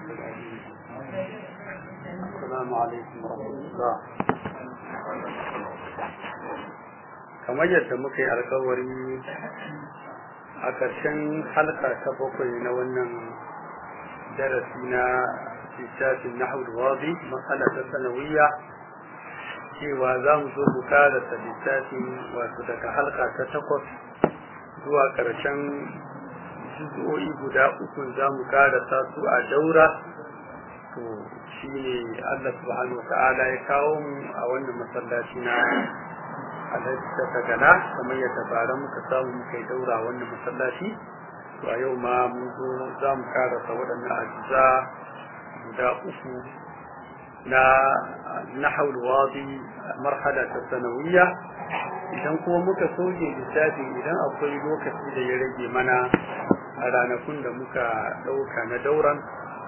السلام عليكم ورحمة الله. kamar yadda muka yi alkawari a ƙarshen halka ta bakwai na wannan darasi na littafin nahwu wadi mas'ala ta sanawiyya cewa za mu zo mu karasa littafin wato daga halka ta takwas zuwa ƙarshen juz'o'i guda uku za mu karasa su a daura. to shine Allah subhanahu wata'ala ya kawo mu a wannan masallaci na Alhaji ta gana kamar yadda bara muka samu muka yi daura wannan masallaci. to a yau ma mun zo za mu karasa waɗannan ajiza guda uku na nahwul wadi marhala ta sanawiyya. idan kuma muka soke littafin idan akwai lokaci da ya rage mana a ranakun da muka ɗauka na dauran,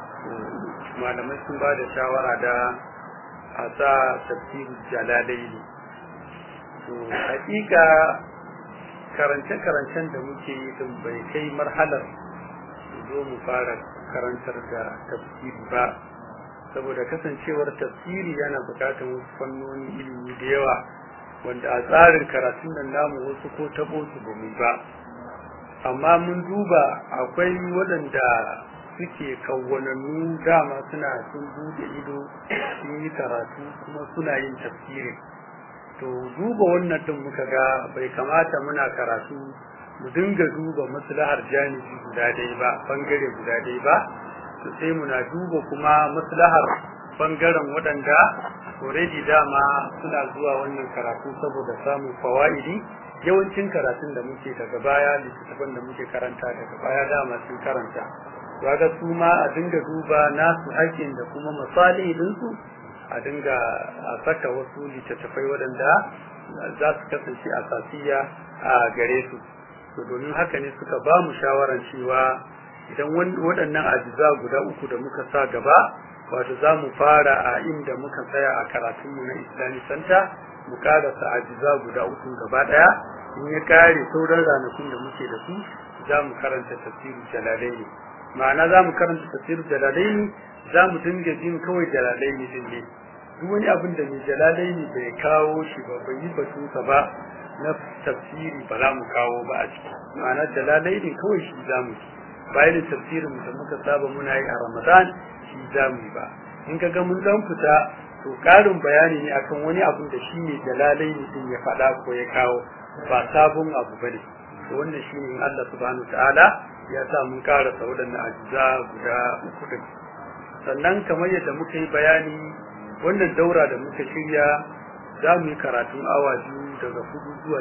malamai sun ba da shawara da a sa tafsir jalalaini. to hakika karance-karancen da muke yi din bai kai marhalar zo mu fara karantar da tafsiri ba, saboda kasancewar tafsiri yana bukatar wasu fannoni ilimi da yawa wanda a tsarin karatun nan namu wasu ko tabo su ba mu ba. amma mun duba akwai waɗanda suke kawwanannu dama sun bude ido sun yi karatu kuma suna yin tafsiri. to duba wannan din muka ga bai kamata muna karatu mu dinga duba maslahar janibi guda dai ba, bangare guda dai ba. to sai muna duba kuma maslahar bangaren waɗanda already dama suna zuwa wannan karatu saboda samun fawaidi. yawancin karatun da muke daga baya, littattafan da muke karanta daga baya dama sun karanta. kaga su ma a dinga duba nasu haƙƙin da kuma masalihin su, a dinga a saka wasu littattafai waɗanda za su kasance asasiya a gare su. to domin haka ne suka ba mu shawaran cewa idan waɗannan ajiza guda uku da muka sa gaba, wato za mu fara a inda muka tsaya a karatunmu na Islamic Center, mu karasa ajiza guda uku gaba ɗaya. in ya kare sauran ranakun da muke da su za mu karanta tafsirul jalalaini. ma'ana za mu karanta tafsirul jalalaini, za mu dinga jin kawai jalalaini din ne. duk wani abin da mai jalalaini bai kawo shi ba, bai yi batunsa ba na tafsiri, ba za mu kawo ba a ciki. ma'ana jalalaini kawai shi za mu ci. bayan tafsirin da muka saba muna yi a Ramadan shi za mu yi ba. in ka ga mun dan fita, to karin bayani ne akan wani abin da shi ne jalalaini din ya faɗa ko ya kawo, ba sabon abu bane. to wannan shine in Allah subhanahu wataala ya sa mun karasa waɗannan ajiza guda uku din. sannan kamar yadda muka yi bayani, wannan daura da muka shirya za mu yi karatun awa 2 daga 4 zuwa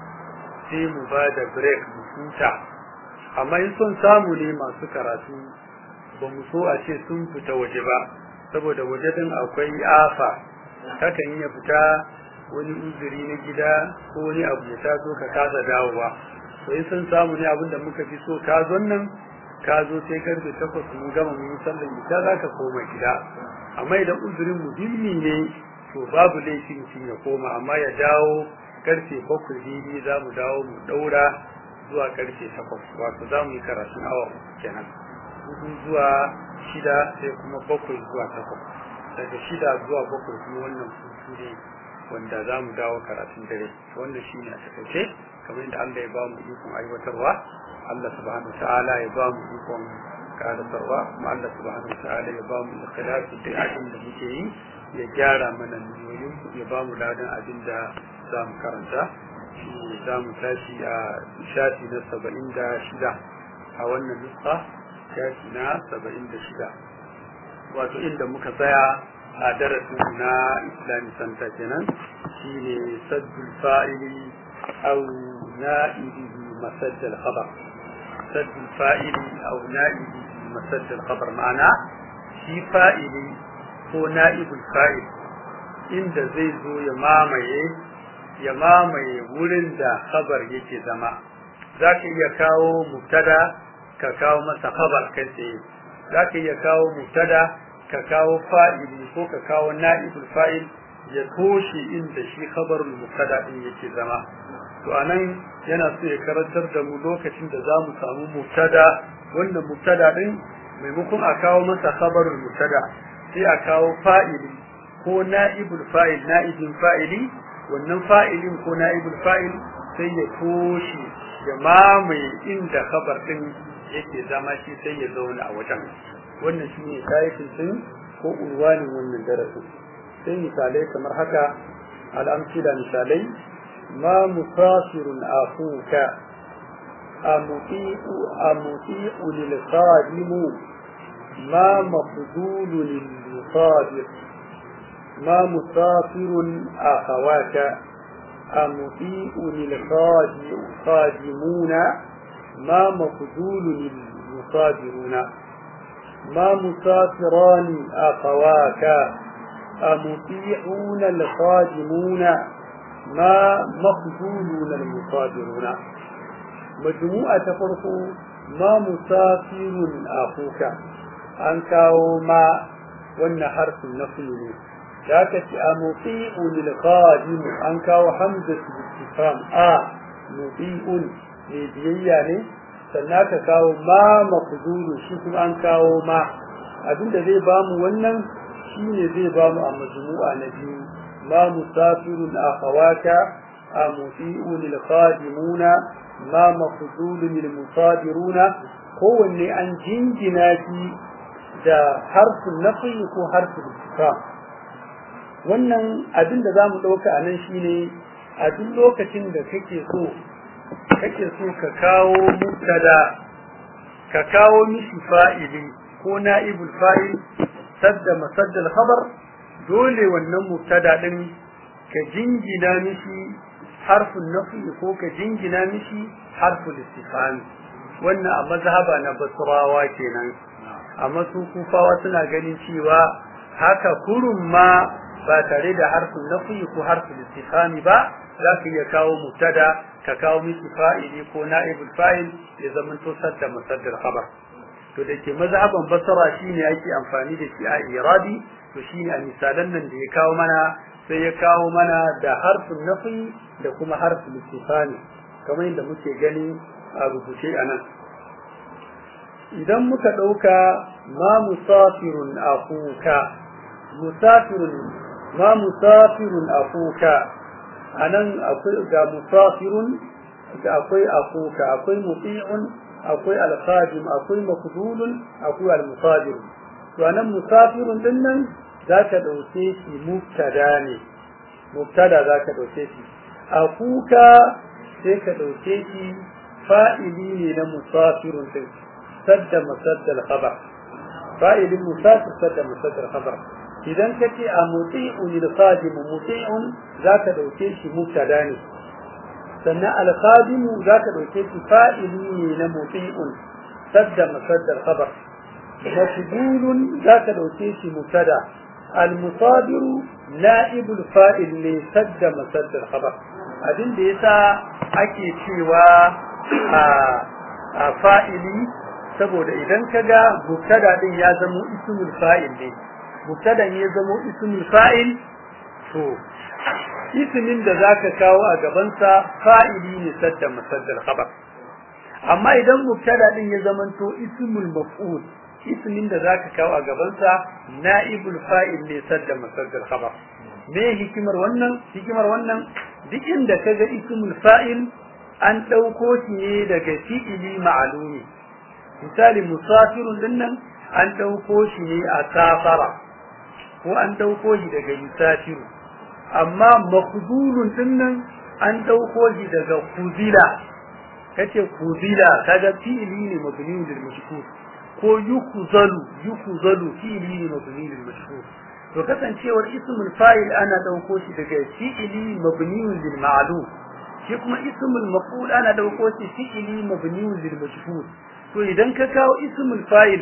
6, sai mu ba da break mu huta. amma in son samu ne masu karatu ba mu so a ce sun fita waje ba, saboda waje din akwai afa, kakan iya fita wani uzuri na gida ko wani abu ya taso ka kasa dawowa. to in son samu ne abin da muka fi so, ka zo nan ka zo sai karfe 8 mun gama mun sallar isha za ka koma gida. amma idan uzurin muhimmi ne to babu laifi mutum ya koma, amma ya dawo karfe 7 daidai za mu dawo mu daura zuwa karfe 8. wato za mu yi karatun awa kenan, 4 zuwa 6 sai kuma 7 zuwa 8. daga 6 zuwa 7 kuma wannan hutu ne wanda za mu dawo karatun dare. wannan shi ne a takaice, kamar yadda Allah ya ba mu ikon aiwatarwa, Allah subhanahu ta'ala ya ba mu ikon karatarwa, kuma Allah subhanahu ta'ala ya ba mu ikhlasi da abin da muke yi, ya gyara mana niyoyin, ya ba mu ladan abin da za mu karanta. za mu tashi a shafi na 76 a wannan nuska, shafi na 76. wato inda muka tsaya a darasin na Islamic Center kenan, shine saddul fa'ili aw na'ibihi masaddal khabar. saddul fa'ili aw na'ibihi masaddal khabar, ma'ana shi fa'ili ko na'ibul fa'il inda zai zo ya mamaye wurin da khabar yake zama. za ka iya kawo mubtada ka kawo masa khabar kai tsaye, za ka iya kawo mubtada ka kawo fa'ili ko ka kawo na'ibul fa'il ya toshe inda shi khabarul mubtada din yake zama. to anan yana so ya karantar da mu lokacin da zamu samu mubtada, wannan mubtada din maimakon a kawo masa khabarul mubtada sai a kawo fa'ili ko na'ibul fa'il na'ibin fa'ili wannan fa'ilin ko na'ibul fa'il sai ya toshe ya mamaye inda khabar din yake zama shi sai ya zauna a wajen wannan shine tarihin din ko unwanin wannan darasin sai misalai kamar haka al'amsila misalai ma musafirun akuka amuti'u lil qadimu ma mafdulu lil musafir ma musafirun akhawaka amuti'u lil qadimuna ma mafdulu lil musafiruna ما مسافران أخواك أمطيعون الخادمون ما مخذولون المصادرون مجموعة فرق ما مسافر أخوك أنك وما وأن حرف النفي ذاك أمطيع للخادم أنك وحمزة الاستفهام مطيع لبيانه sannan ka kawo ma mafdulu shi kuma an kawo ma abinda zai bamu wannan shine zai bamu a majmu'a na biyu ma musafirun akhawaka amuti'u lil khadimuna ma mafdulu lil musadiruna kowanne an jingina shi da harfin nafi ko harfin istifham wannan abinda zamu dauka anan shine a duk lokacin da kake so ka kawo mubtada ka kawo mishi fa'ili ko na'ibul fa'il sadda masaddal khabar dole wannan mubtada din ka jingina mishi harfun nafi ko ka jingina mishi harful istifham wannan a mazhaba na basrawa kenan amma su kufawa suna ganin cewa haka kurun ma ba tare da harfun nafi ko harful istifham ba za ka iya kawo mubtada ka kawo miki fa'ili ko na'ibul fa'il ya zamanto sadda masaddar khabar to dake mazhaban basra shine ake amfani da shi a irabi to shine a misalan nan da ya kawo mana sai ya kawo mana da harfin nafi da kuma harfin istifham kamar yadda muke gani a rubuce anan idan muka dauka ma musafirun akuka ma musafirun akuka anan akwai ga musafirun da akwai akuka akwai muti'un akwai al-khadim akwai maqdulun akwai al-musadir to anan musafirun din nan zaka dauke shi mubtada ne mubtada zaka dauke shi akuka sai ka dauke shi fa'ili ne na musafirun din sadda masaddal khabar fa'ilin musafir sadda masaddal khabar idan kace a muti'un lil-khadim muti'un zaka dauke shi mubtada ne sannan al-khadim zaka dauke shi fa'ili ne na muti'un sadda masaddal khabar mafdulun zaka dauke shi mubtada al-musadir na'ibul fa'il ne sadda masaddal khabar abin da yasa ake cewa a fa'ili saboda idan kaga mubtada din ya zama ismul fa'il ne mubtadan ya zama ismul fa'il to ismin da zaka kawo a gaban sa fa'ili ne sadda masaddal khabar amma idan mubtada din ya zama to ismul maf'ul ismin da zaka kawo a gaban sa na'ibul fa'il ne sadda masaddal khabar me hikimar wannan duk inda kaga ismul fa'il an dauko shi ne daga fi'ili ma'lumi misali musafirun dinnan an dauko shi ne a safara ko an dauko shi daga yusafiru amma makhdulun dinnan an dauko shi daga kuzila kace kuzila kaga fi'ili ne mabni lil mashhur ko yukhzalu fi'ili ne mabni lil mashhur to kasancewar ismul fa'il ana dauko shi daga fi'ili mabni lil ma'lum shi kuma ismul maf'ul ana dauko shi fi'ili mabni lil mashhur to idan ka kawo ismul fa'il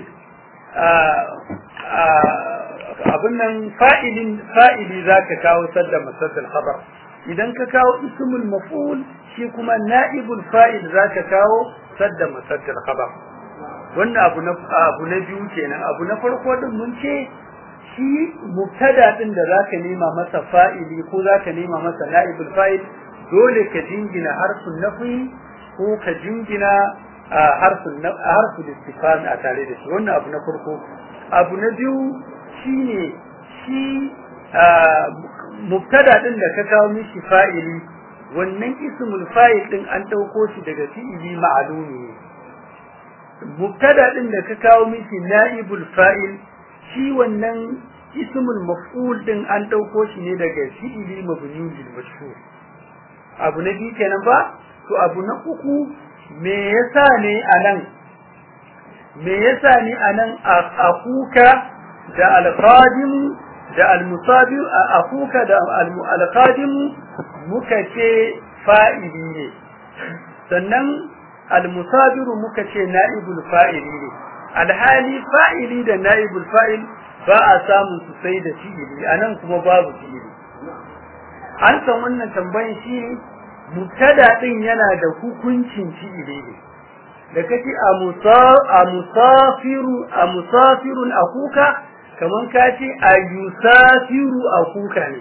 abin nan fa'ili zaka kawo sadda masaddal khabar idan ka kawo ismul maf'ul shi kuma na'ibul fa'il zaka kawo sadda masaddal khabar wannan abu na biyu kenan abu na farko din mun ce shi mubtada din da zaka nema masa fa'ili ko zaka nema masa na'ibul fa'il dole ka jingina harfin nafi ko ka jingina harful istifham a tare da shi. Wannan abu na farko. Abu na biyu shine shi mubtada din da ka kawo mishi fa'ili, wannan ismul fa'il din an dauko shi daga fi'ili ma'lumi. Mubtada din da ka kawo mishi na'ibul fa'il, shi wannan ismul maf'ul din an dauko shi ne daga fi'ili mabniun lil mashhur. Abu na biyu kenan ba. To abu na uku, me yasa ne anan akuka da al-qadim da al-musabir, akuka da al-qadim muka ce fa'ili ne, sannan al-musabir muka ce na'ibul fa'ili ne. Alhali fa'ili da na'ibul fa'il ba a samun su sai da fi'ili, anan kuma babu fi'ili. An san wannan tambayin shi mubtada din yana da hukuncin fi'ili ne. Da kace musafirun akuka, kaman kace ayusafiru akuka ne.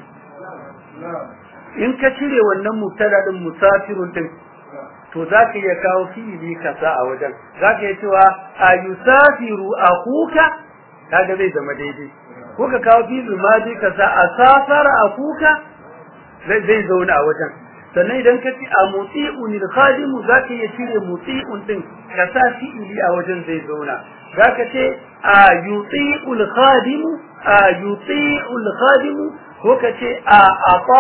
In ka cire wannan mubtada din musafirun din, to zaka iya kawo fi'ili kaza a wajen. Zaka iya cewa ayusafiru akuka, kaga zai zama daidai. Ko ka kawo fi'il madi kaza asafara akuka, zai zauna a wajen. Sannan idan ka ci a muti'un lil khadim zaka iya cire muti'un din ka sa fi'ili a wajen zai zauna. Zaka ce a yuti'ul khadim ko ka ce a ata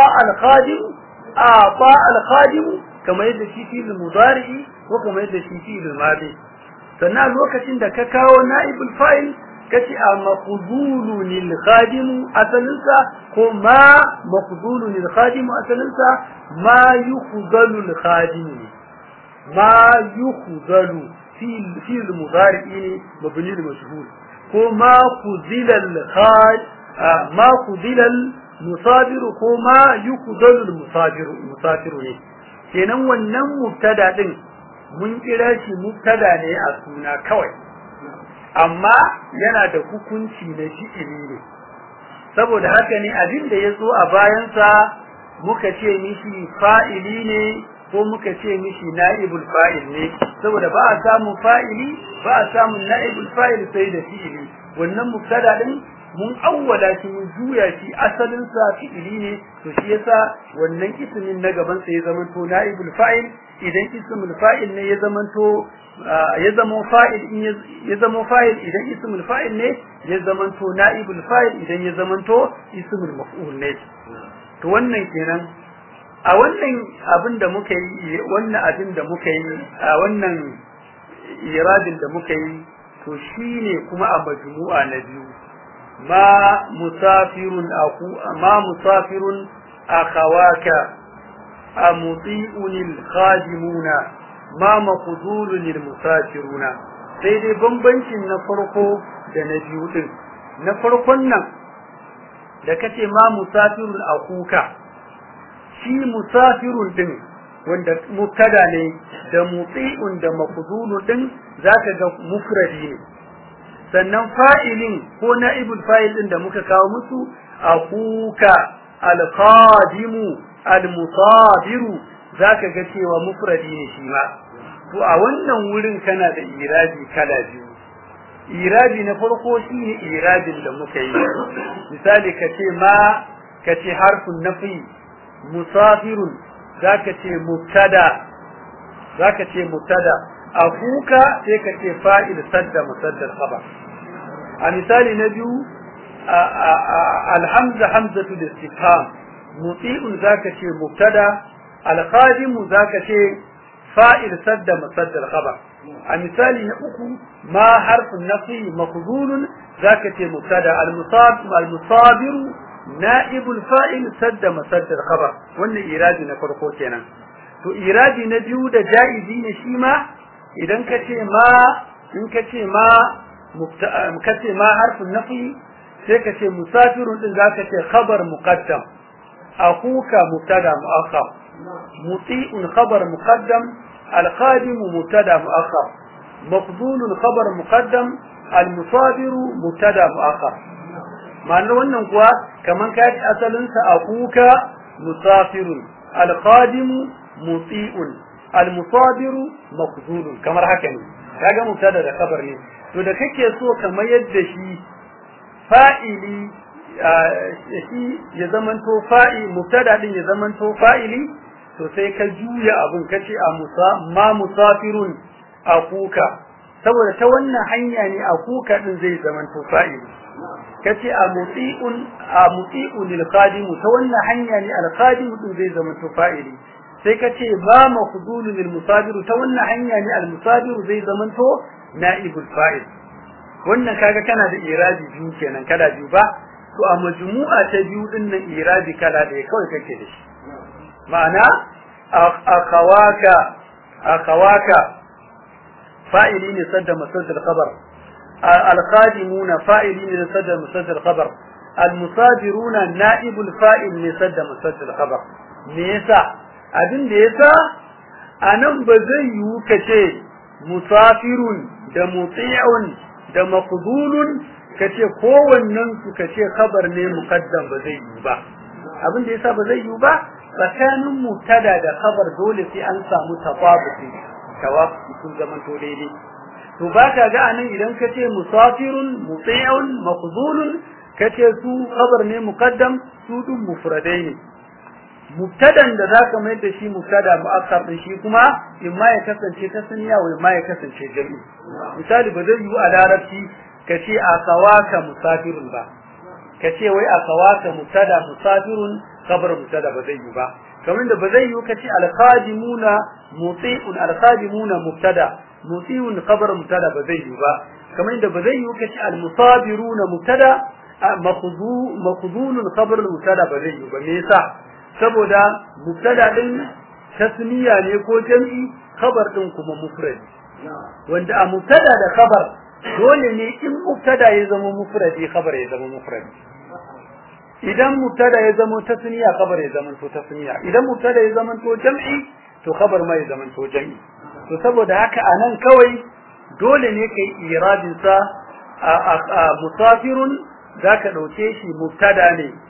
al khadim kamar yadda shi fi'il mudari ko kamar yadda shi fi'il madi. Sannan lokacin da ka kawo na'ibul fa'il kace a maqdulun lil khadim asalinsa, ko ma maqdulun lil khadim asalinsa ma yukhzalu lil khadim, ma yukhzalu fil mudari mabni lil mashhur, ko ma khuzila al ma khuzila al musabir, ko ma yukhzalu al musafir ne. Kenan wannan mubtada din mun kira shi mubtada ne a suna kawai, amma yana da hukunci na fi'ili ne. Saboda haka ne abin da yazo a bayansa muka ce mishi fa'ili ne ko muka ce mishi na'ibul fa'il ne, saboda ba a samu fa'ili ba a samu na'ibul fa'il sai da fi'ili. Wannan mubtada din mun awwala shi mun juya shi asalin sa fi'ili ne, to shi yasa wannan ismin na gaban sa ya zamanto na'ibul fa'il. Idan ismul fa'il ne ya zamanto ya zama fa'il idan ismul fa'il ne ya zamanto na'ibul fa'il idan ya zamanto ismul maf'ul ne. To wannan kenan a wannan abin da muka yi a wannan iradin da muka yi, to shine kuma a majmu'a na biyu, ma musafirun akhawaka amuti'un al-khadimuna ma maqdulun lil-musafiruna. sai dai bambancin na farko da na biyu din. Na farkon nan da kace ma musafirun akuka, shi musafirun din wanda mubtada ne da muti'un da maqdulun din zaka ga mufradi ne. Sannan fa'ilin ko na'ibul fa'il din da muka kawo musu akuka al-khadimu al-musabiru zaka ga cewa mufradi ne shi ma. To a wannan wurin kana da irabi kala biyu. Irabi na farko shine irabin da muka yi. Misali kace harfun nafi musafirun zaka ce mubtada akuka sai kace fa'il sadda musaddar khabar. A misali na biyu alhamza hamzatu listifham muti'un zaka ce mubtada, al-khadimu zaka ce fa'il sadda musaddar khabar. A misali na uku ma harfun nafi maqdulun zaka ce mubtada, al-musabiru na'ibul fa'il sadda musaddar khabar. wannan irabi na farko kenan. To irabi na biyu da jaizi ne shi ma, idan kace ma harfun nafi sai kace musafirun din zaka ce khabar muqaddam, akuka mubtada muakhar, muti'un khabar muqaddam, al-khadim mubtada muakhar, maqdulun khabar muqaddam, al-musabiru mubtada muakhar. ma'anar wannan kuwa kaman kaji asalin sa akuka musafirun, al-khadim muti'un, al-musabiru maqdurun kamar haka ne kaga mubtada da khabar ne to da kake so kamar yadda shi fa'ili shi ya zamanto fa'il mubtada din ya zamanto fa'ili to sai ka juya abun kace ma musafirun akuka saboda ta wannan hanya ne akuka din zai zamanto fa'ili kace a muti'un lil qadim ta wannan hanya ne al qadim din zai zamanto fa'ili sai kace ba mafdulun lil musabir ta wannan hanya ne al musabir zai zamanto na'ibul fa'il wannan kaga kana da irabi biyu kenan kada biyu ba to a majmu'a ta biyu din nan irabi kala da kawai kake da shi ma'ana akhawaka fa'ili ne sadda masdar khabar al-qadimuna fa'ili ne sadda masdar khabar al-musabiruna na'ibul fa'il ne sadda masdar khabar me yasa abin da yasa anan ba zai yiwu kace musafirun da muti'un da maqdulun kace kowannen su kace khabar ne muqaddam ba zai yiwu ba abin da yasa ba zai yiwu ba tsakanin mubtada da khabar dole sai an samu tawafuqi sun zaman to daidai to baka ga anan idan kace musafirun muti'un maqdulun kace su khabar ne muqaddam su dun mufradai ne mubtadan da zaka mai da shi mubtada mu'akkar din shi kuma imma ya kasance tasniya wa imma ya kasance jami misali ba zai yi a larabci kace akawaka musafirun ba kace wai akawaka mubtada musafirun khabar mubtada ba zai yi ba kamar da ba zai yi kace al-qadimuna muti'un al-qadimuna mubtada muti'un khabar mubtada ba zai yi ba kamar da ba zai yi kace al-musabiruna mubtada maqdulun khabar mubtada ba zai yi ba me yasa saboda mubtada din tasniya ne ko jam'i khabar din kuma mufrad wanda a mubtada da khabar dole ne in mubtada ya zama mufradi khabar ya zama mufradi idan mubtada ya zama tasniya khabar ya zama to tasniya idan mubtada ya zama to jam'i to khabar ma ya zama to jam'i to saboda haka anan kawai dole ne kai iradin sa musafirun zaka dauke shi mubtada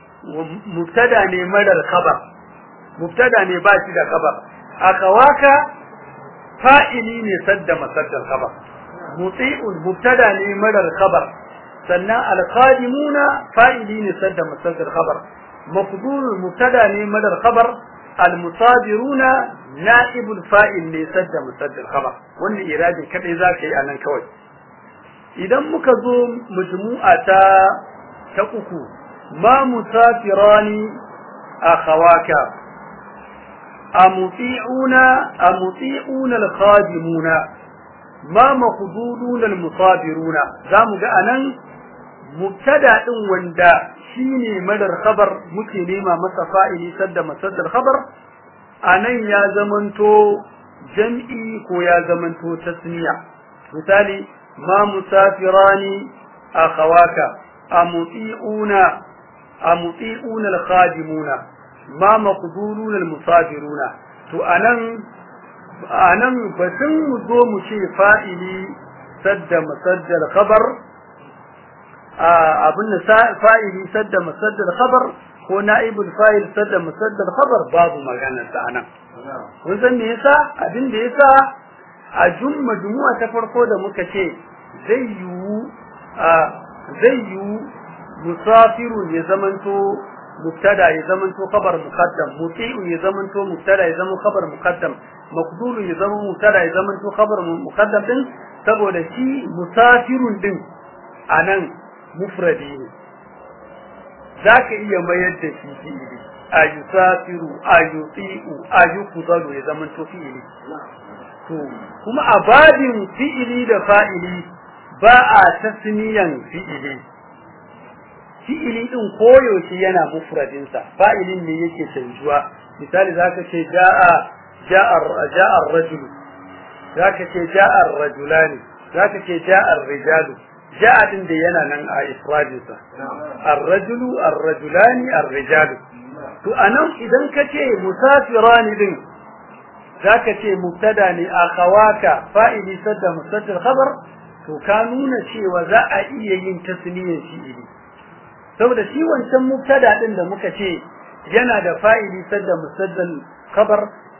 ne madar khabar mubtada ne ba shi da khabar akawaka fa'ili ne sadda masaddar khabar muti'un mubtada ne madar khabar sannan al-qadimuna fa'ili ne sadda masaddar khabar mafdul mubtada ne madar khabar al-musabiruna na'ibul fa'il ne sadda masaddar khabar wannan iradi kadai zaka yi anan kawai idan muka zo majmu'a ta uku ما مسافران أخواك أمطيعون الخادمون ما مخضودون المصابرون زامو أنا مبتدأ وندا شيني مدر خبر مكينيما مسفائي سد مسد الخبر أنا يا زمنتو جمعي كو يا زمنتو تسميع مثالي ما مسافران أخواك أمطيعون الخادمون ما مقدورون المصابرون تو anan batun mu zo mu ce fa'ili sadda masaddal khabar abun fa'ili sadda masaddal khabar ko na'ibul fa'il sadda masaddal khabar babu magana sa anan kun san me yasa abin da yasa a majmu'a ta farko da muka ce zai yi musafirun ya zamanto mubtada ya zamanto khabar muqaddam muti'un ya zamanto mubtada ya zamanto khabar muqaddam maqdulun ya zamanto mubtada ya zamanto khabar muqaddam din saboda shi musafirun din anan mufradi ne zaka iya mayar da shi fi'ili ayusafiru ayuti'u ayuqdalu ya zamanto fi'ili to kuma a babin fi'ili da fa'ili ba a tasniyan fi'ili fi'ili din koyaushe yana mufradin sa fa'ilin ne yake canjuwa misali zaka ce ja'a ar-rajul zaka ce ja'a ar-rajulani zaka ce ja'a ar-rijalu ja'a din da yana nan a ifradin sa ar-rajulu ar-rajulani ar-rijalu to anan idan kace musafirani din zaka ce mubtada ne akhawaka fa'ili sadda mustatir khabar to ka nuna cewa za a iya yin tasniyan fi'ili saboda shi wancan mubtada din da muka ce yana da fa'ili sadda musaddal khabar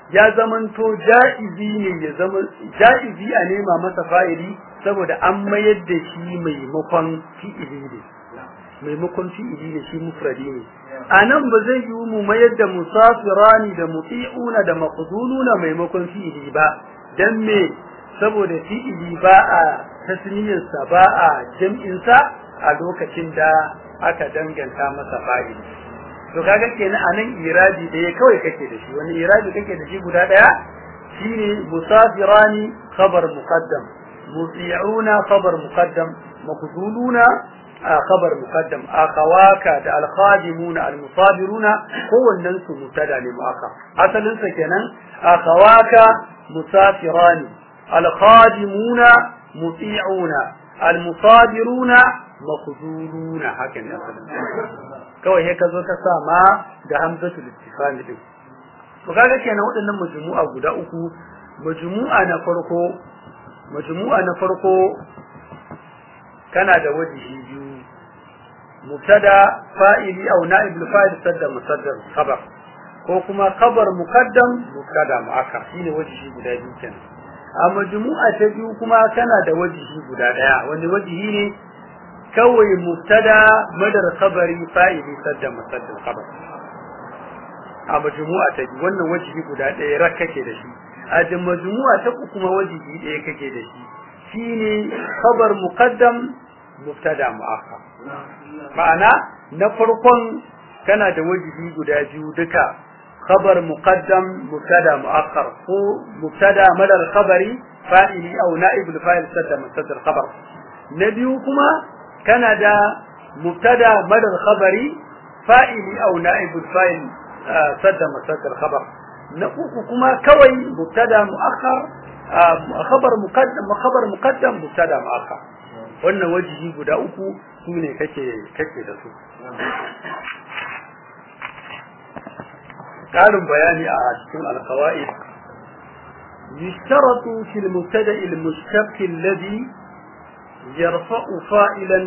ya zamanto ja'izi ne ya zama ja'izi a nema masa fa'ili saboda an mayar da shi maimakon fi'ili ne maimakon fi'ili ne shi mufradi ne anan ba zai yi mu mayar da musafirani da muti'una da maqduluna maimakon fi'ili ba dan me saboda fi'ili ba a tasniyarsa ba a jam'insa a lokacin da aka danganta masa fa'ili to kaga kenan anan irabi da kawai kake da shi wani irabi kake da shi guda daya shine musafirani khabar muqaddam muti'una khabar muqaddam maqduluna khabar muqaddam akhawaka da al-khadimuna al-musabiruna kowannen su mutada ne mu'akkar asalin sa kenan akhawaka musafirani al-khadimuna muti'una al-musabiruna maqduluna hakan ne kawai sai ka zo ka sa ma da hamzatul istifham din to kaga kenan waɗannan majmu'a guda uku majmu'a na farko kana da wajihi biyu mubtada fa'ili aw na'ibul fa'il sadda musaddar khabar ko kuma khabar muqaddam mubtada mu'akkar shine wajihi guda biyu kenan a majmu'a ta biyu kuma kana da wajihi guda daya wani wajihi ne kawai mubtada madar khabari fa'ili sadda musaddar khabar a majmu'a ta biyu wannan wajihi guda daya rak kake da shi a majmu'a ta uku kuma wajihi daya kake da shi shine khabar muqaddam mubtada mu'akkar ma'ana na farkon kana da wajibi guda biyu duka khabar muqaddam mubtada mu'akkar ko mubtada madar khabari fa'ili aw na'ibul fa'il sadda musaddar khabar na biyu kuma kana da mubtada madar khabari fa'ili aw na'ibul fa'il sadda musaddar khabar na uku kuma kawai mubtada mu'akkar khabar muqaddam mubtada mu'akkar wannan wajibi guda uku sune kake da su ƙarin bayani a cikin al-qawaid yishtaratu fil mubtada' al-mushtaq alladhi yarfa'u fa'ilan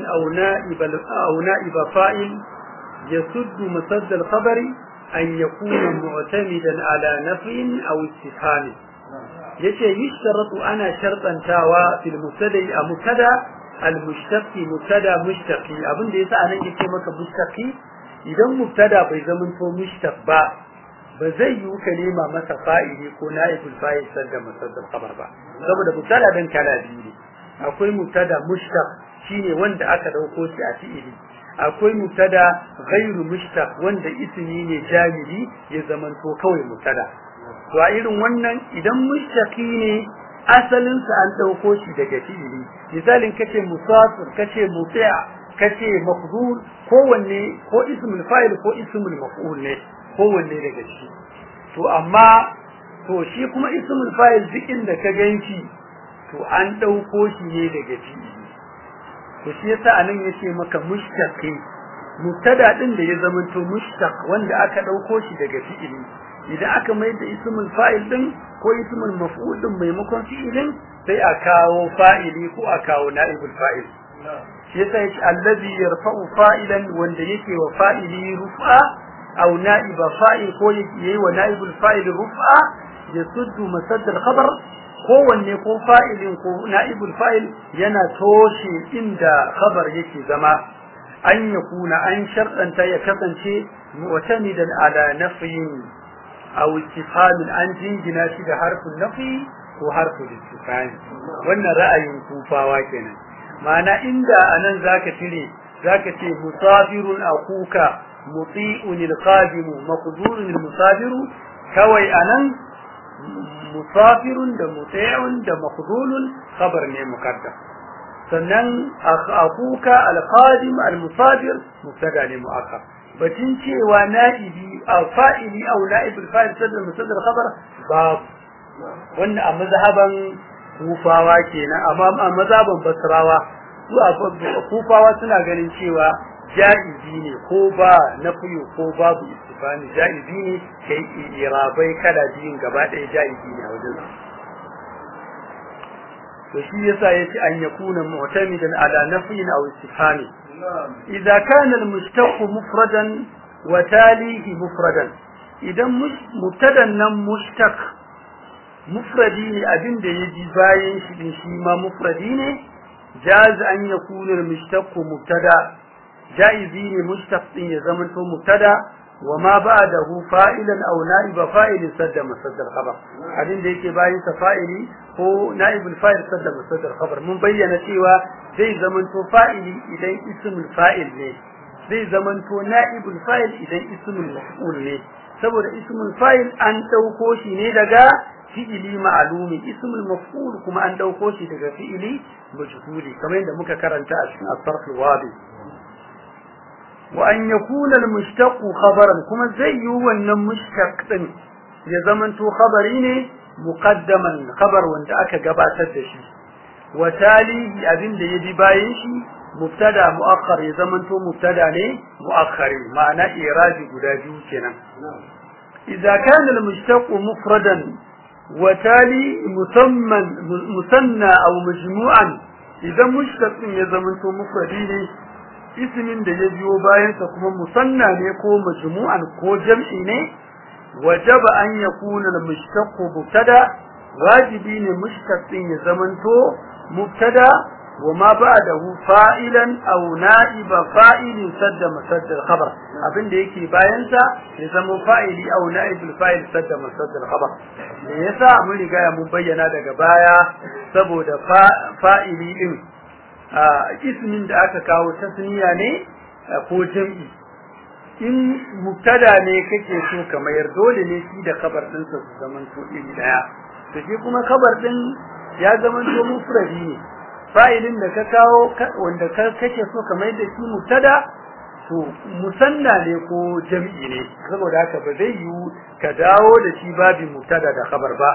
aw na'iba fa'il yasuddu masadd al-khabari an yakuna mu'tamidan ala nafin aw istifham yace yishtaratu ana shartantawa fil mubtada' al-mubtada' al-mushtaqi mubtada mushtaqi abin da yasa anan yake maka mushtaqi idan mubtada bai zaman to mushtaq ba zai yi kalima masa fa'ili ko na'ibul fa'il sanda musaddar khabar ba saboda mubtada dan kala biyu ne akwai mubtada mushtaq shine wanda aka dauko shi a fi'ili akwai mubtada ghairu mushtaq wanda ismi ne jamili ya zaman to kawai mubtada to a irin wannan idan mushtaqi ne asalin sa an dauko shi daga fi'ili misalin kace musafir kace muti'a kace maf'ul kowanne ko ismul fa'il ko ismul maf'ul ne kowanne daga shi to amma to shi kuma ismul fa'il duk inda ka ganshi to an dauko shi ne daga fi'ili to shi yasa anan yace maka mushtaqi mubtada din da ya zama to mushtaq wanda aka dauko shi daga fi'ili idan aka mai da ismul fa'il din ko ismul maf'ul din maimakon fi'ilin sai a kawo fa'ili ko a kawo na'ibul fa'il shi yasa yace allazi yarfa'u fa'ilan wanda yake wa fa'ili rufa aw na'iba fa'il ko yake wa na'ibul fa'il rufa yasuddu masadd al-khabar kowanne ko fa'ilin ko na'ibul fa'il yana toshe inda khabar yake zama an yakuna an shartanta ya kasance mu'tamidan ala nafyin aw istifham an jingina shi da harfin nafi ko harfin istifham wannan ra'ayin kufawa kenan ma'ana inda anan zaka ce musafirun akuka muti'un al-qadim maqdurun al-musafiru kawai anan musafirun da muti'un da maqdulun khabar ne muqaddam sannan akuka al-qadim al-musafir mubtada ne mu'akkar batun cewa na'ibi aw fa'ili aw na'ibul fa'il sadr musaddar khabar bab wannan a mazhaban kufawa kenan amma a mazhaban basrawa su a kufawa suna ganin cewa ja'izi ne ko ba nafiyu ko babu istifani ja'izi ne kai irabai kala biyun gaba ɗaya ja'izi ne a wajen to shi yasa yace an yakuna mu'tamidan ala nafiyin aw istifhami idza kana al-mushtaq mufradan wa talihi mufradan idan mubtadan nan mushtaq mufradi ne abin da yaji bayan shi din shi ma mufradi ne jaz an yakuna al-mushtaq mubtada jaizi ne mushtaq din ya zama to mubtada wa ma ba'dahu fa'ilan aw na'iba fa'ilin sadda masaddar khabar abin da yake bayan sa fa'ili ko na'ibul fa'il sadda masaddar khabar mun bayyana cewa zai zama to fa'ili idan ismul fa'il ne zai zama to na'ibul fa'il idan ismul maf'ul ne saboda ismul fa'il an dauko shi ne daga fi'ili ma'lumi ismul maf'ul kuma an dauko shi daga fi'ili majhuli kamar yadda muka karanta a cikin as-sarf al-wadi wa an yakuna al-mushtaq khabaran kuma zai yi wannan mushtaq din ya zamanto khabari ne muqaddaman khabar wanda aka gabatar da shi wa talihi abinda yaji bayan shi mubtada muakhar ya zamanto mubtada ne muakhari ma'ana irabi guda biyu kenan idza kana al-mushtaq mufradan wa tali musanna aw majmu'an idan mushtaq ya zamanto mufradi ne ismin da ya biyo bayan sa kuma musanna ne ko majmu'an ko jam'i ne wajaba an yakuna al-mushtaq mubtada wajibi ne mushtaq ya zamanto mubtada وما بعده فاعلا او نائب فاعل سد مسد الخبر abinda yake bayan sa ya zama fa'ili aw na'ib al-fa'il sadd masad al-khabar me yasa mun riga mun bayyana daga baya saboda fa'ili din ismin da aka kawo tasniya ne ko jam'i in mubtada ne kake so kamar dole ne shi da khabar din sa su zaman to iri daya to shi kuma khabar din ya zaman to mufradi ne fa'ilin da ka kawo wanda kake so ka mai da shi mubtada to musanna ne ko jam'i ne saboda haka ba zai yi ka dawo da shi babin mubtada da khabar ba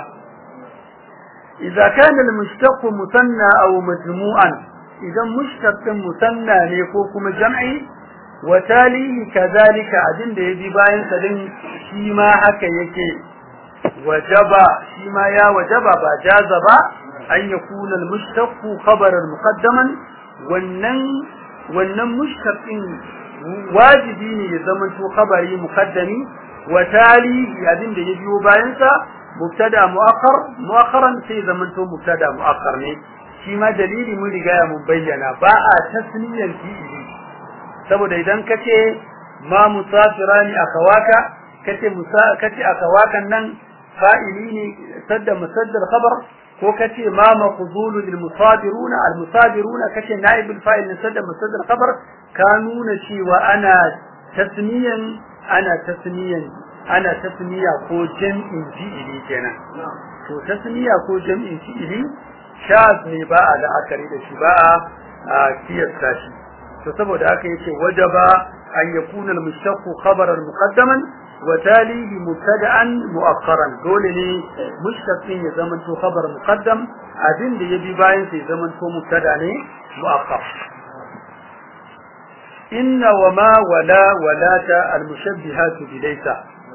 idza kana al-mushtaq musanna aw majmu'an idan mushtaq musanna ne ko kuma jam'i wa talihi kadhalika abin da yabi bayan sa din shi ma haka yake wajaba shi ma ya wajaba ba jaza ba أن يكون المشتق خبرا مقدما wannan mushtaqin wajibi ne ya zama to khabari muqaddami wa tali abin da ya biyo bayan sa mubtada muakharan sai zaman to mubtada muakhar ne shi ma dalili mun riga ya mun bayyana ba a tasniyan fi'ili saboda idan kace ma musafirani akawaka kace akawakan nan fa'ili ne sadda musaddar khabar ko kace ma maqzulu lil musadiruna al musadiruna kace naib al fa'il sadda musaddar khabar ka nuna cewa ana tasniya ko jam'in fi'ili kenan to tasniya ko jam'in fi'ili shaz ne ba a la'akari da shi ba a kiyasta shi to saboda haka yace wajaba an yakuna al mushtaq khabaran muqaddaman وتاليه مبتدأ مؤخرا دولني مشتقين يزمن تو خبر مقدم أدين دي يبي باين في زمن تو مبتدأ مؤخر إن وما ولا ولاة المشبهات بليس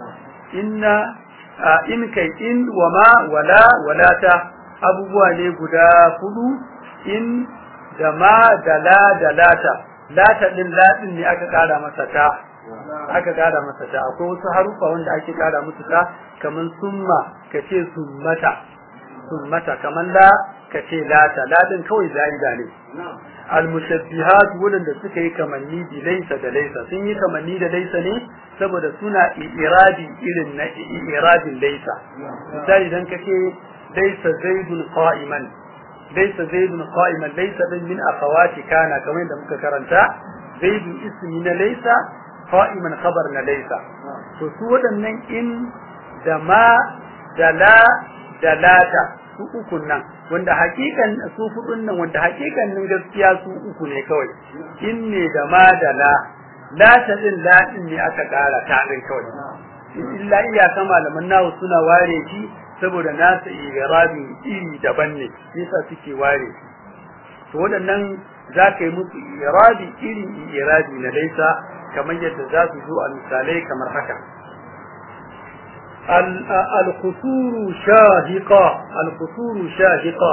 إن كي إن وما ولا ولاة أبوه لي قدا فلو إن دما دلا دلاتا لا تدل لا إني أكاد مستا aka kada masa ta akwai wasu harufa wanda ake kada musu ta kaman summa kace summata kaman la kace lata ladin kawai zaida ne al-mushabbihat wanda suka yi kamanni bi laysa da laysa sun yi kamanni da laysa ne saboda suna iradi irin na iradin laysa misali dan kace laysa zaidun qa'iman laysa min akhawati kana kamar da muka karanta zaidu ismi na laysa qa'iman khabar na laysa to su wadannan in da ma da la da lata su uku nan wanda hakikan su fudun nan wanda hakikan nan gaskiya su uku ne kawai in ne da ma da lata din ladin ne aka kara ta din kawai illa iya kama malaman nawo suna ware shi saboda nasu irabi iri daban ne yasa suke ware to wadannan zaka yi musu irabi na laysa kamar yadda za su zo a misalai kamar haka al-qusuru shahiqa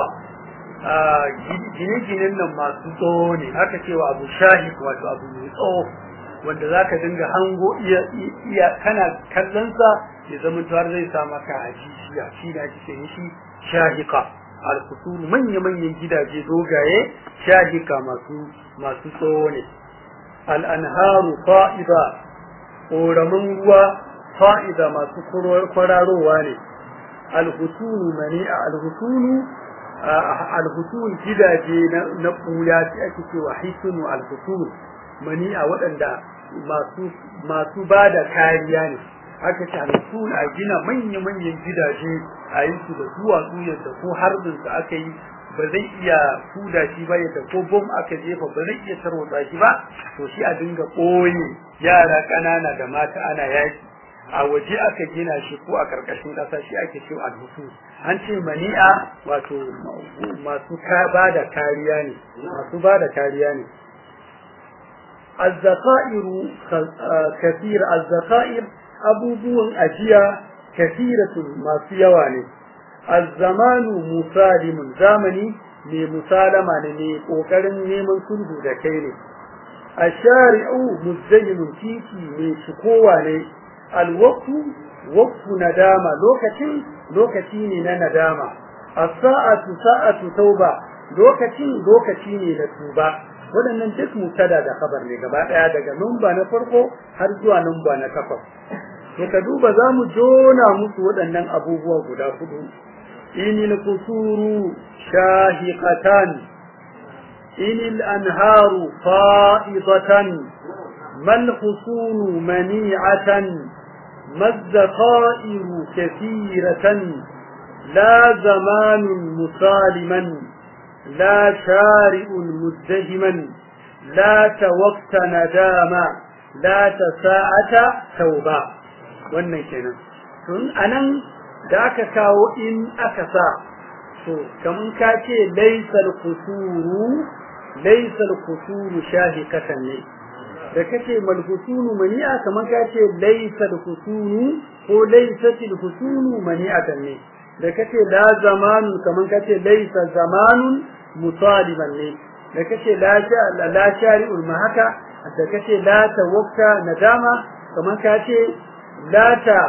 gine-ginen nan masu tsawo ne haka cewa abu shahiq wato abu mai tsawo wanda zaka dinga hango iya kana kallon sa ya zama har zai sa maka ajishiya shi da ake ce shi shahiqa al-qusur manyan gidaje dogaye shahiqa masu tsawo ne al-anharu fa'ida ƙoramin ruwa fa'ida masu kwararowa ne al-husunu mani'a al-husun gidaje na kula shi ake cewa hisunu al-husun mani'a waɗanda masu bada kariya ne aka ce al-husun a gina manyan gidaje a yi su da duwatsu yadda ko harbin su aka yi ba zai iya tuda shi ba yadda ko bom aka jefa ba zai iya tarwatsa shi ba to shi a dinga ɓoye yara ƙanana da mata ana yaki a waje aka gina shi ko a karkashin ƙasa shi ake cewa al-husun an ce mani'a wato masu bada kariya ne az-zakairu kathir az-zakair abubuwan ajiya kathiratun masu yawa ne az-zamanu musalimun zamani ne musalama ne kokarin neman sulhu da kai ne ash-shari'u muzayyimun titi ne kowa ne al-waqtu waqtu nadama lokaci ne na nadama as-sa'atu sa'atu tauba lokaci ne na tuba wadannan duk mubtada da khabar ne gaba daya daga numba na farko har zuwa numba na takwas to ka duba zamu jona musu wadannan abubuwa guda hudu inil qusuru shahiqatan inil anharu fa'idatan mal husunu mani'atan مَزَّقَائِرُ كَثِيرَةً لَا زَمَانٌ مُسَالِمًا لَا شَارِعٌ مُزْدَهِمًا لَا تَوَقْتَ نَدَامًا لَا تَسَاعَةَ تَوْبًا wannan kenan tun anan da aka kawo in aka sa to kaman ka ce laysal qusuru shahikatan ne da kace mal husunu mani'a kaman ka ce laysal husunu ko laysatil husunu mani'atan ne da kace la zamanun kaman ka ce laysa zamanun mutaliban ne da kace la shari'ul mahaka da kace la tawakka nadama kaman ka ce la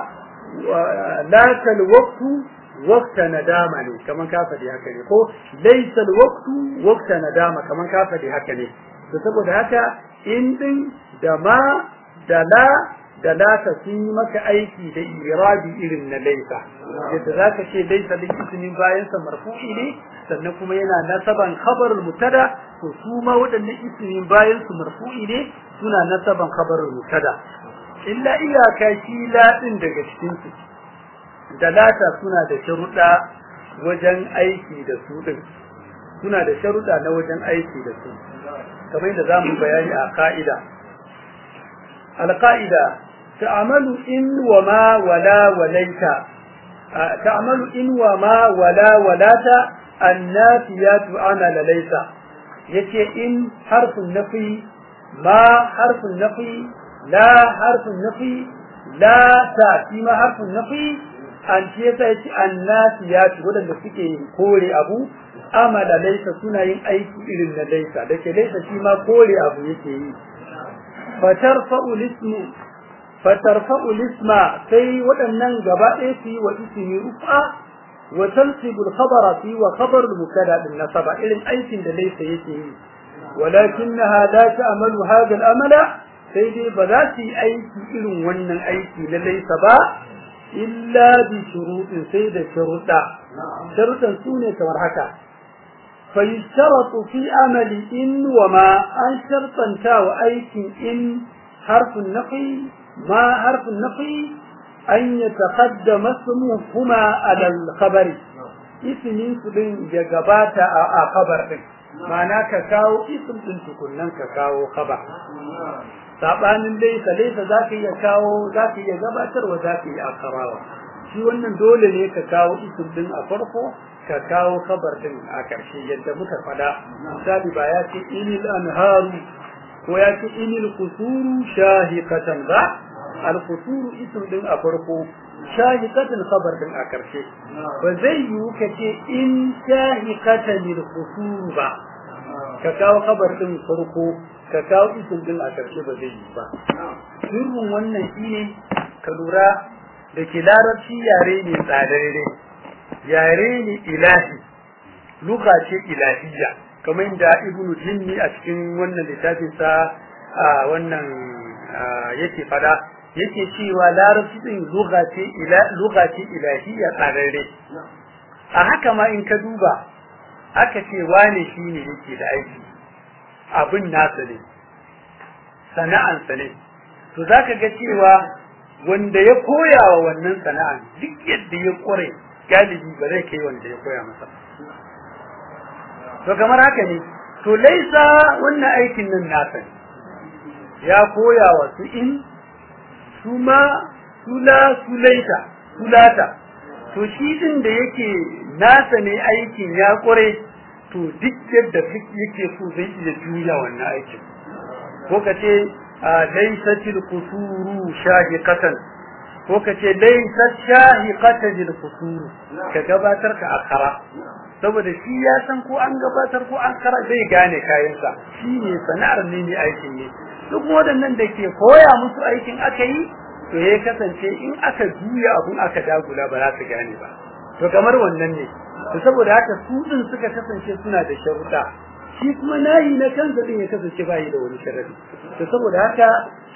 tal waqtu waqta nadama ne kaman ka fadi haka ne ko laysal waqtu waqta nadama kaman ka fadi haka ne to saboda haka in din da ma da la ta sun maka aiki da irabi irin na laisa yadda zaka ce laisa din ismin bayan sa marfu'i ne sannan kuma yana nasaban khabarul mutada to su ma wadannan ismin bayan su marfu'i ne suna nasaban khabarul mutada illa iyaka shi la din daga cikin su da lata suna da sharuda wajen aiki da su din suna da sharuda na wajen aiki da su kamar yadda zamu bayani a ka'ida al-qa'ida ta'amalu in wa ma wala walaita ta'amalu in wa ma wala walata an-nafiyatu ana laysa yace in harfun nafi ma harfun nafi la harfun nafi la ta fi ma harfun nafi an ce sai an-nafiyatu wadanda suke kore abu amala laysa suna yin aiki irin na laysa dake laysa shi ma kore abu yake yi fatarfa'u lisma sai waɗannan gaba ɗaya su yi wa ismi rufa wa tansibu al-khabara fi wa khabar al-mubtada bin nasaba irin aikin da laysa yake yi walakinnaha la ta'malu hadha al-amala sai dai ba za su yi aiki irin wannan aiki na laysa ba illa bi shurutin sai da sharuɗan su ne kamar haka فيشترط في عمل إن وما أن شرطا تاو أيك إن حرف النفي ما حرف النفي أن يتقدم اسمهما على الخبر اسم سبين جغبات خبر معنى كاو اسم تكون كاو خبر sabanin laysa zaka iya kawo zaka iya gabatar wa zaka iya akarawa shi wannan dole ne ka kawo ism din a farko ka kawo khabar din a karshe yadda muka fada misali ba ya ce inil anharu ko ya ce inil qusuru shahiqatan ba al qusuru ism din a farko shahiqatan khabar din a karshe ba zai yi ka ce in shahiqatan al qusuru ba ka kawo khabar din farko ka kawo isim din a karshe ba zai yi ba sirrin wannan shine ka lura da ke larabci yare ne tsadarere yare ne ilahi lugha ce ilahiyya kamar da ibnu jinni a cikin wannan littafin sa wannan yake fada yake cewa larabci din lugha ce ilahiyya tsadarere a haka ma in ka duba aka ce wane shine yake da aiki abin nasa ne sana'ansa ne to zaka ga cewa wanda ya koya wa wannan sana'an duk yadda ya kware galibi ba zai kai wanda ya koya masa to kamar haka ne to laisa wannan aikin nan nasa ne ya koya wa su in suma sulata to shi din da yake nasa ne aikin ya kware to duk yadda yake so zai iya juya wannan aikin ko kace laysatil qusuru shahiqatan ko kace laysat shahiqatan lil qusur ka gabatar ka akara saboda shi ya san ko an gabatar ko an kara zai gane kayansa shine sana'ar ne aikin ne duk wadannan da ke koya musu aikin aka yi to ya kasance in aka juya abun aka dagula ba za su gane ba to kamar wannan ne to saboda haka su din suka kasance suna da sharuɗa shi kuma nayi na kansa din ya kasance bai da wani sharadi to saboda haka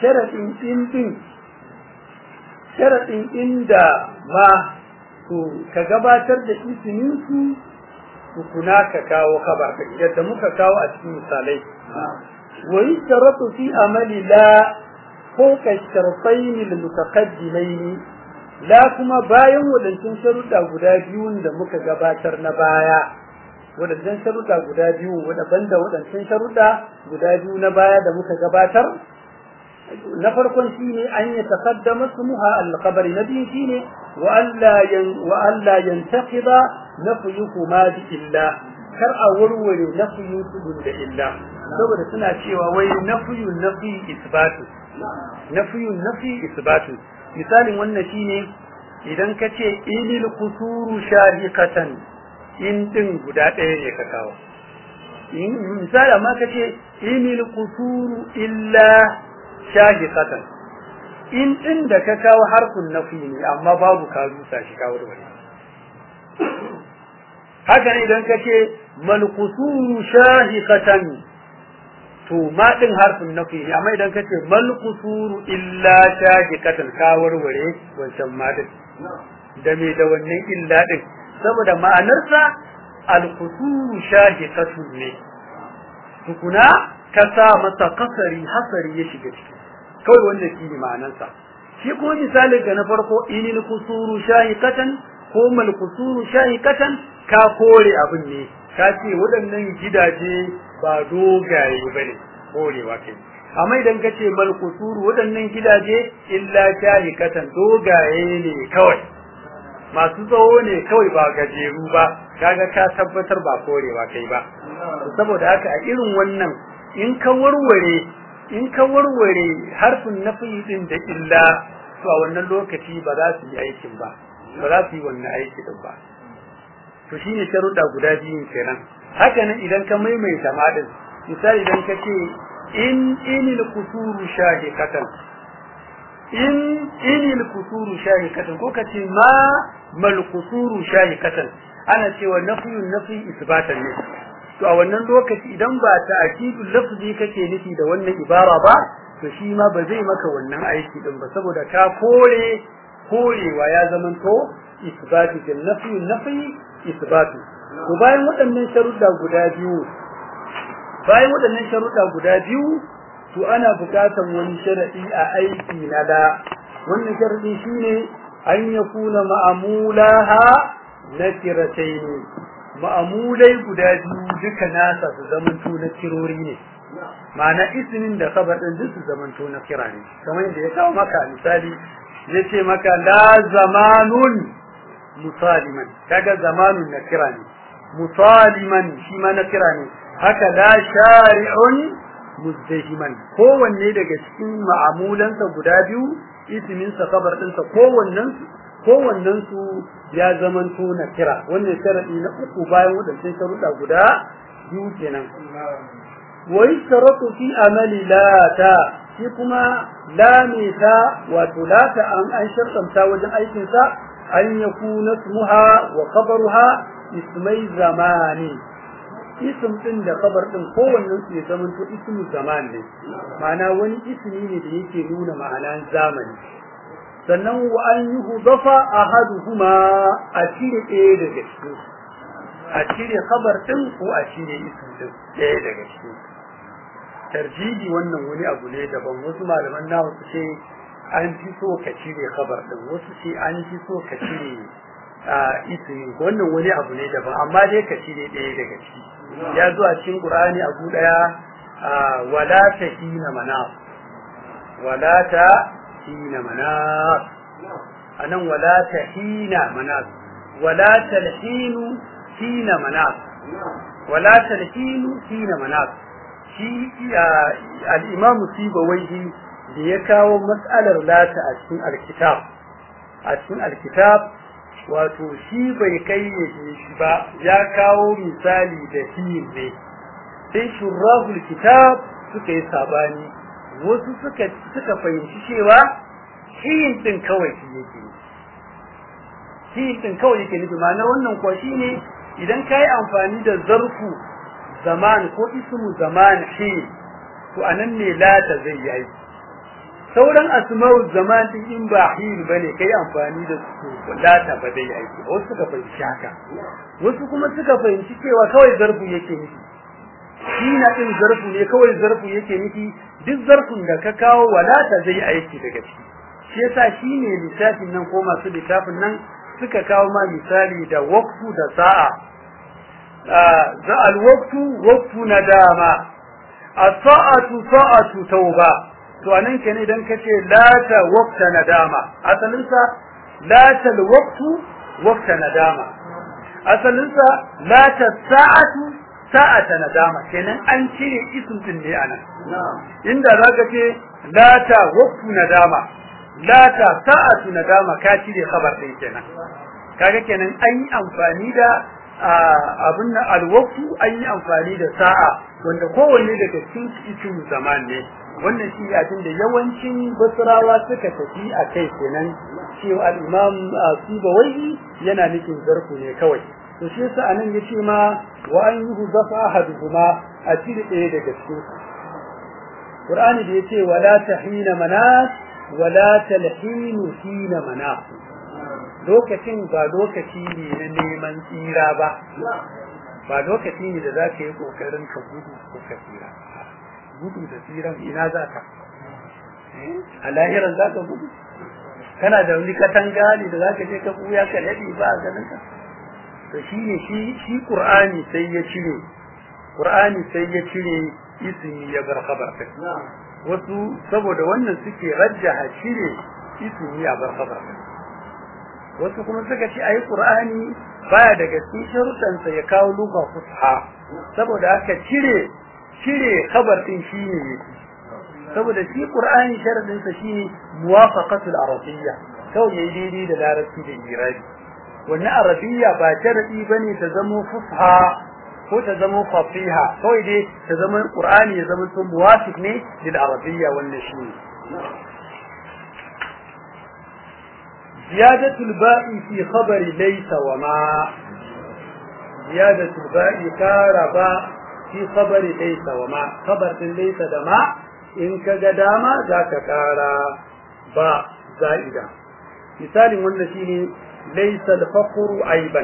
sharadin inda ma to ka gabatar da ismin su kuna ka kawo khabar yadda muka kawo a cikin misalai wa yasharatu fi amali la fawqa sharfayn lil mutaqaddimain la kuma bayan wadannan sharuɗa guda biyun da muka gabatar na baya wadannan sharuɗa guda biyu wadanda wadannan sharuɗa guda biyu na baya da muka gabatar na farkon shine an ya taqaddama smuha al-khabar nabi shine wa alla yantaqida nafyuhuma bi illa kar a warware nafyu da illa saboda suna cewa wai nafi isbatu misalin wannan shine idan kace ilil qusuru shariqatan in din guda ɗaya ne ka kawo in misali amma kace ilil qusuru illa shahiqatan in din da ka kawo harfin nafi ne amma babu ka zusa shi kawo da wani haka ne idan kace mal qusuru shahiqatan to ma din harfin nafi ne amma idan kace mal qusuru illa shahiqatan ka warware wancan ma din da me da wannan illa din saboda ma'anarsa al qusuru shahiqatun ne tukuna ka sa masa kasari hasari ya shiga ciki kawai wannan shine ma'anarsa shi kuma misali ga na farko inil qusuru shahiqatan ko mal qusuru shahiqatan ka kore abin ne ka ce waɗannan gidaje ba dogaye bane korewa kai amma idan ka ce mal qusuru waɗannan gidaje illa shahiqatan dogaye ne kawai masu tsawo ne kawai ba gajeru ba kaga ka tabbatar ba korewa kai ba saboda haka a irin wannan in ka warware harfin nafi din da illa to a wannan lokaci ba za su yi aikin ba ba za su yi wannan aiki din ba to shine sharuɗa guda biyun kenan haka nan idan ka maimaita madin misali idan ka ce inil qusuru shahiqatan inil qusuru shahiqatan ko ka ce mal qusuru shahiqatan ana cewa nafi isbatan ne to a wannan lokaci idan ba ta'kidul lafzi kake nufi da wannan ibara ba to shi ma ba zai maka wannan aiki din ba saboda ka korewa ya zamanto isbatu kin nafi isbatu to bayan waɗannan sharuɗa guda biyu to ana buƙatar wani sharadi a aiki na da wannan sharadi shine an yakuna ma'amulaha nakiratayn ma'amulai guda biyu duka nasa su zamanto na kirori ne ma'ana ismin da khabar din duk su zamanto na kira ne kamar yadda ya kawo maka misali yace maka la zamanun musaliman kaga zamanun na kira ne musaliman shi ma na kira ne haka la shari'un muzdahiman kowanne daga cikin ma'amulansa guda biyu ismin sa khabar din sa kowannen su ya zamanto na kira wannan sharadi na uku bayan wadannan sharuɗa kenan wa yustaratu fi amali lata shi kuma lamita wato lata an shartanta wajen aikin sa an yakuna ismuha wa khabaruha ismai zamani ism din da khabar din kowannen su ya zama to ismu zaman ne ma'ana wani ismi ne da yake nuna ma'anan zamani sannan wa an yuhdafa ahaduhuma a cire ɗaya daga cikin a cire khabar din ko a cire ism din ɗaya daga cikin tarjihi wannan wani abu ne daban wasu malaman nawa su ce an fi so ka cire khabar din wasu ce an fi so ka cire ismi wannan wani abu ne daban amma dai ka cire ɗaya daga ciki ya zo a cikin Qur'ani abu daya wala tahina manaf wala tahina manaf anan wala tahina manaf wala talhinu hina manaf wala talhinu hina manaf shi al-imam Sibawayhi da ya kawo mas'alar lata a cikin alkitab wato shi bai kayyace shi ba ya kawo misali da shi ne sai shurahul kitab suka yi sabani wasu suka fahimci cewa shi din kawai yake nufi ma'ana wannan kuwa shine idan kai amfani da zarfu zaman ko ismu zaman shi to anan ne lata zai yi aiki sauran asma'u zaman din in ba hil bane kai amfani da su lata ba dai aiki wasu suka fahimci haka wasu kuma suka fahimci cewa kawai zarfu yake nufi shi na din zarfu ne kawai zarfu yake nufi duk zarfin da ka kawo walata zai aiki daga ciki shi yasa shine littafin nan ko masu littafin nan suka kawo ma misali da waqtu da sa'a za al-waqtu waqtu nadama as-sa'atu sa'atu tauba to anan kenan idan kace la ta waqta nadama asalin sa la ta waqtu waqta nadama asalin sa la ta sa'atu sa'ata nadama kenan an cire ism din ne anan inda zaka ce la ta waqtu nadama la ta sa'atu nadama ka cire khabar din kenan kaga kenan an yi amfani da abun nan al-waqtu an yi amfani da sa'a wanda kowanne daga cikin ism zaman ne wannan shi abin da yawancin basrawa suka tafi a kai kenan cewa al-imam Sibawayhi yana nufin zarfu ne kawai to shi yasa anan yace ma wa an yuhdafa ahaduhuma a cire ɗaya daga cikin Qur'ani da yace wala tahina manas wala talhinu hina manas lokacin ba lokaci ne na neman tsira ba lokaci ne da zaka yi kokarin ka gudu ko ka tsira gudu da tsiran ina za ka a lahiran za ka gudu kana da wani katanga ne da za ka je ka buya ka daɗe ba a ganin ka to shi ne shi Qur'ani sai ya cire ismi ya bar khabar wasu saboda wannan suke rajjaha cire ismi ya bar khabar wasu kuma suka ce ayi Qur'ani baya daga cikin sharuɗansa ya kawo lugha fusha saboda haka cire khabar din shine yake saboda shi Qur'ani sharadin sa shine muwafaqatul arabiyya kawai yayi daidai da larabci da irabi wannan arabiyya ba sharadi bane ta zama fusha ko ta zama fasiha kawai dai ta zama Qur'ani ya zama to muwafiq ne lil arabiyya wannan shine ziyadatul ba'i fi khabari laysa wa ma ziyadatul ba'i karaba في خبر ليس وما خبر ليس دما إن كجداما ذاك كارا با زائدة مثال والنسيني ليس الفقر عيبا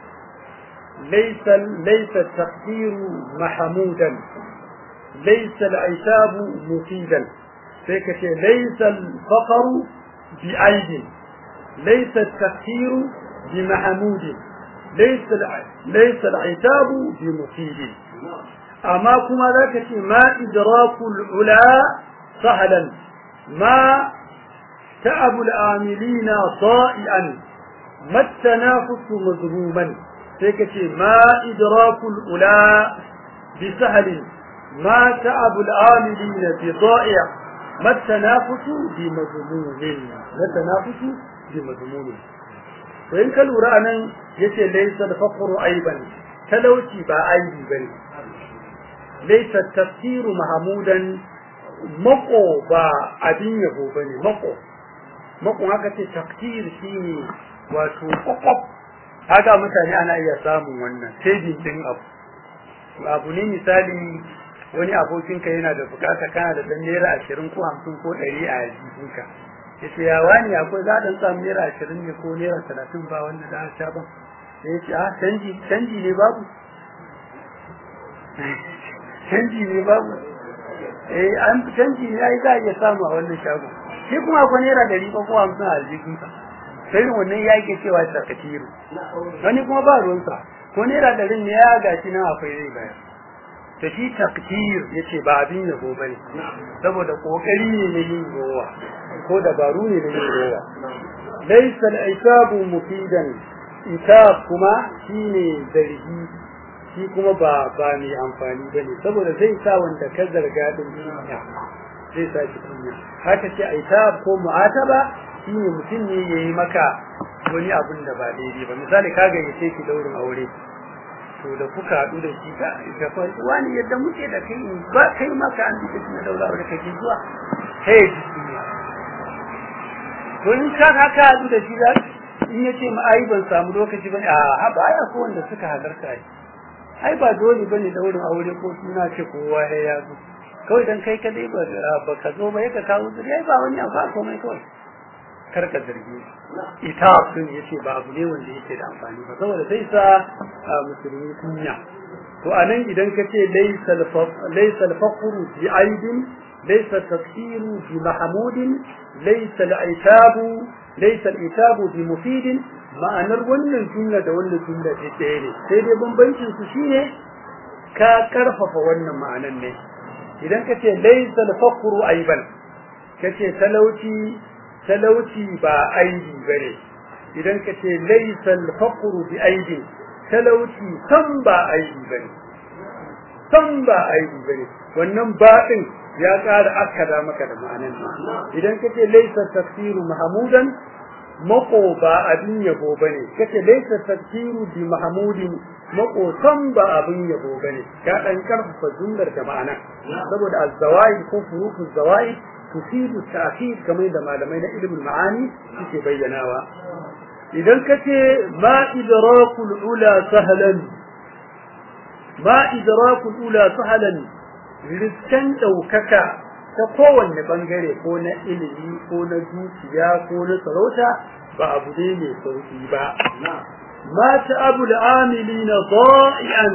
ليس التقدير محمودا ليس العتاب مفيدا فكش ليس الفقر بعيب ليس التقدير بمحمود ليس العتاب بمفيد أما كما ذاك ما إدراك العلا سهلا ما تعب العاملين ضائعا ما التنافس مذموما فكتي ما إدراك العلا بسهل ما تعب العاملين بضائع ما التنافس بمذموم وإن كالوراء يتي ليس الفقر عيبا تلوتي با عيبي بني laysa tafsiru mahmudan mako ba abin yabo bane mako haka ce takdir shine wato kokop haka mutane ana iya samun wannan sai din abu ne misali wani abokinka yana da bukata kana da dan naira 20 ko 50 ko 100 a jikinka yace ya wani akwai za dan samu naira 20 ne ko naira 30 ba wannan da sha ba yace canji ne babu canji ne babu an canji ne ai za ya samu a wannan shago shi kuma akwai naira 100 ko 50 a jikinka sai wannan yake cewa takatiru wani kuma ba ruwansa ko naira 100 ne ya gashi nan akwai zai bayar to shi taktir yace ba abin yabo bane saboda kokari ne na yin rowa ko dabaru ne na yin rowa laysa al-isabu mufidan itab kuma shine zargi shi kuma ba mai amfani bane saboda zai sa wanda ka zarga din duniya zai sa shi kunya haka ce itab ko mu'ataba shine mutum ne yayi maka wani abun da ba daidai ba misali kaga yace ki daurin aure to da kuka haɗu da shi ga wani yadda muke da kai ba kai maka an duka shi na daura da kake zuwa hey to in ka haka haɗu da shi da in yace ma ai ban samu lokaci bane a ba ya ko wanda suka halarta ai ba dole bane daurin aure ko suna ce kowa ya zo kawai dan kai kadai ba ka zo ba yaka kawo zuri ai ba wani abu ba komai kawai karka zargi ita sun yace ba abu ne wanda yake da amfani ba saboda sai sa musulmi kunya to anan idan kace laysa al-faqru bi aibin laysa tafsiru bi mahmudin laysa al-itabu bi mufidin ma'anar wannan jumla da wannan jumla ce ne sai dai bambancin su shine ka karfafa wannan ma'anan ne idan kace laysa al-faqru aiban kace talauci ba aibi bane idan kace laysa al-faqru bi aibi talauci san ba aibi bane wannan baɗin ya ƙara akkada maka da ma'anan idan kace laysa tafsiru mahmudan mako ba abin yabo bane kace laysa tafsiru bi mahmudin mako san ba abin yabo bane ka dan karfafa jumlar da ma'ana saboda az-zawaid ko furuqu az-zawaid تفيد التأكيد كما عندما لمينا علم المعاني في بيناها إذا كتي ما إدراك الأولى سهلا رزقا دوككا تقوى النبنغري كون إلي كون جوتيا كون سروتا فأبديني سوتيبا ما تأب العاملين ضائعا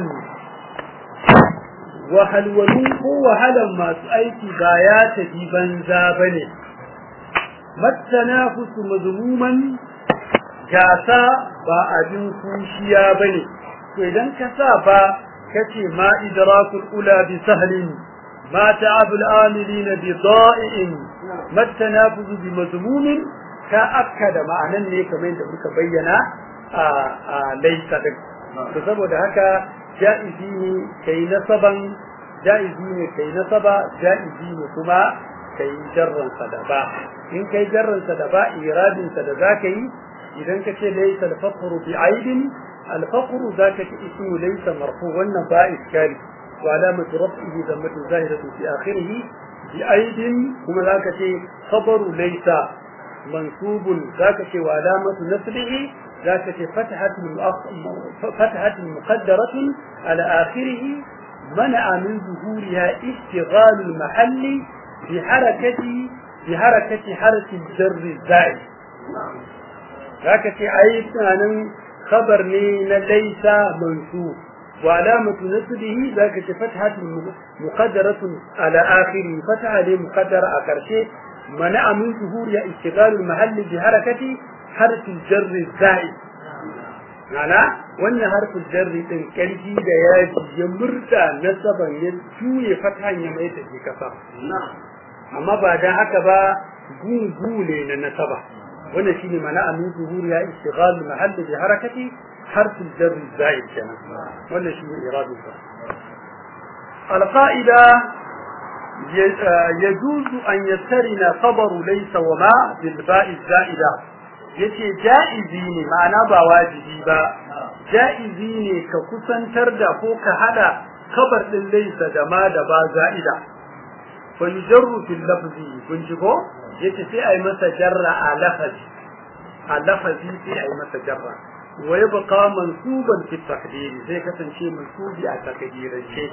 wahalwalu ko wahalan masu aiki ba ya tafi banza bane matanafusu mazmuman gasa ba abin kushiya bane to idan ka sa ba kace ma idrakul ula bi sahlin ma ta'abul amilina bi da'i'in matanafusu bi mazmumin ka akkada ma'anan ne kamar yadda muka bayyana a laysa din to saboda haka jaizi ne kai nasaba jaizi ne kuma kai jarran sadaba in kai jarran sadaba iradin sa da zaka yi idan kace laysa al-faqru bi aibin al-faqru zaka ce ismu laysa marfu wannan ba iskali wa alamatu raf'ihi dhammatu zahiratu fi akhirih bi aibin kuma zaka ce khabaru laysa mansubun zaka ce wa alamatu nasbihi ذاك فتحة مقدرة على آخره منع من ظهورها اشتغال المحل بحركة حرف الجر الزائد ذاك عيب عن خبر ليس منصوب وعلامة نصبه ذاك فتحة مقدرة على آخره فتحة مقدرة أكرشي منع من ظهورها اشتغال المحل بحركة حرف الجر الزائد معنى وان حرف الجر din karfi da yaji ya murda nasaban ya juye fatan ya mai take kasa amma ba dan haka ba gungule na nasaba wannan shine mana amin zuhur ya istighal mahall bi harakati harf الجر الزائد kenan wannan shine iradu القاعده يجوز ان يسترن خبر ليس وما بالباء الزائده yace jaizi ne ma'ana ba wajibi ba jaizi ne ka kusantar da ko ka hada khabar din laysa da ma da ba za'ida fa yujarru fil lafzi kun ji ko yace sai ai masa jarra a lafazi sai ai masa jarra wa yabqa mansuban fi taqdir sai kasance mansubi a takdirance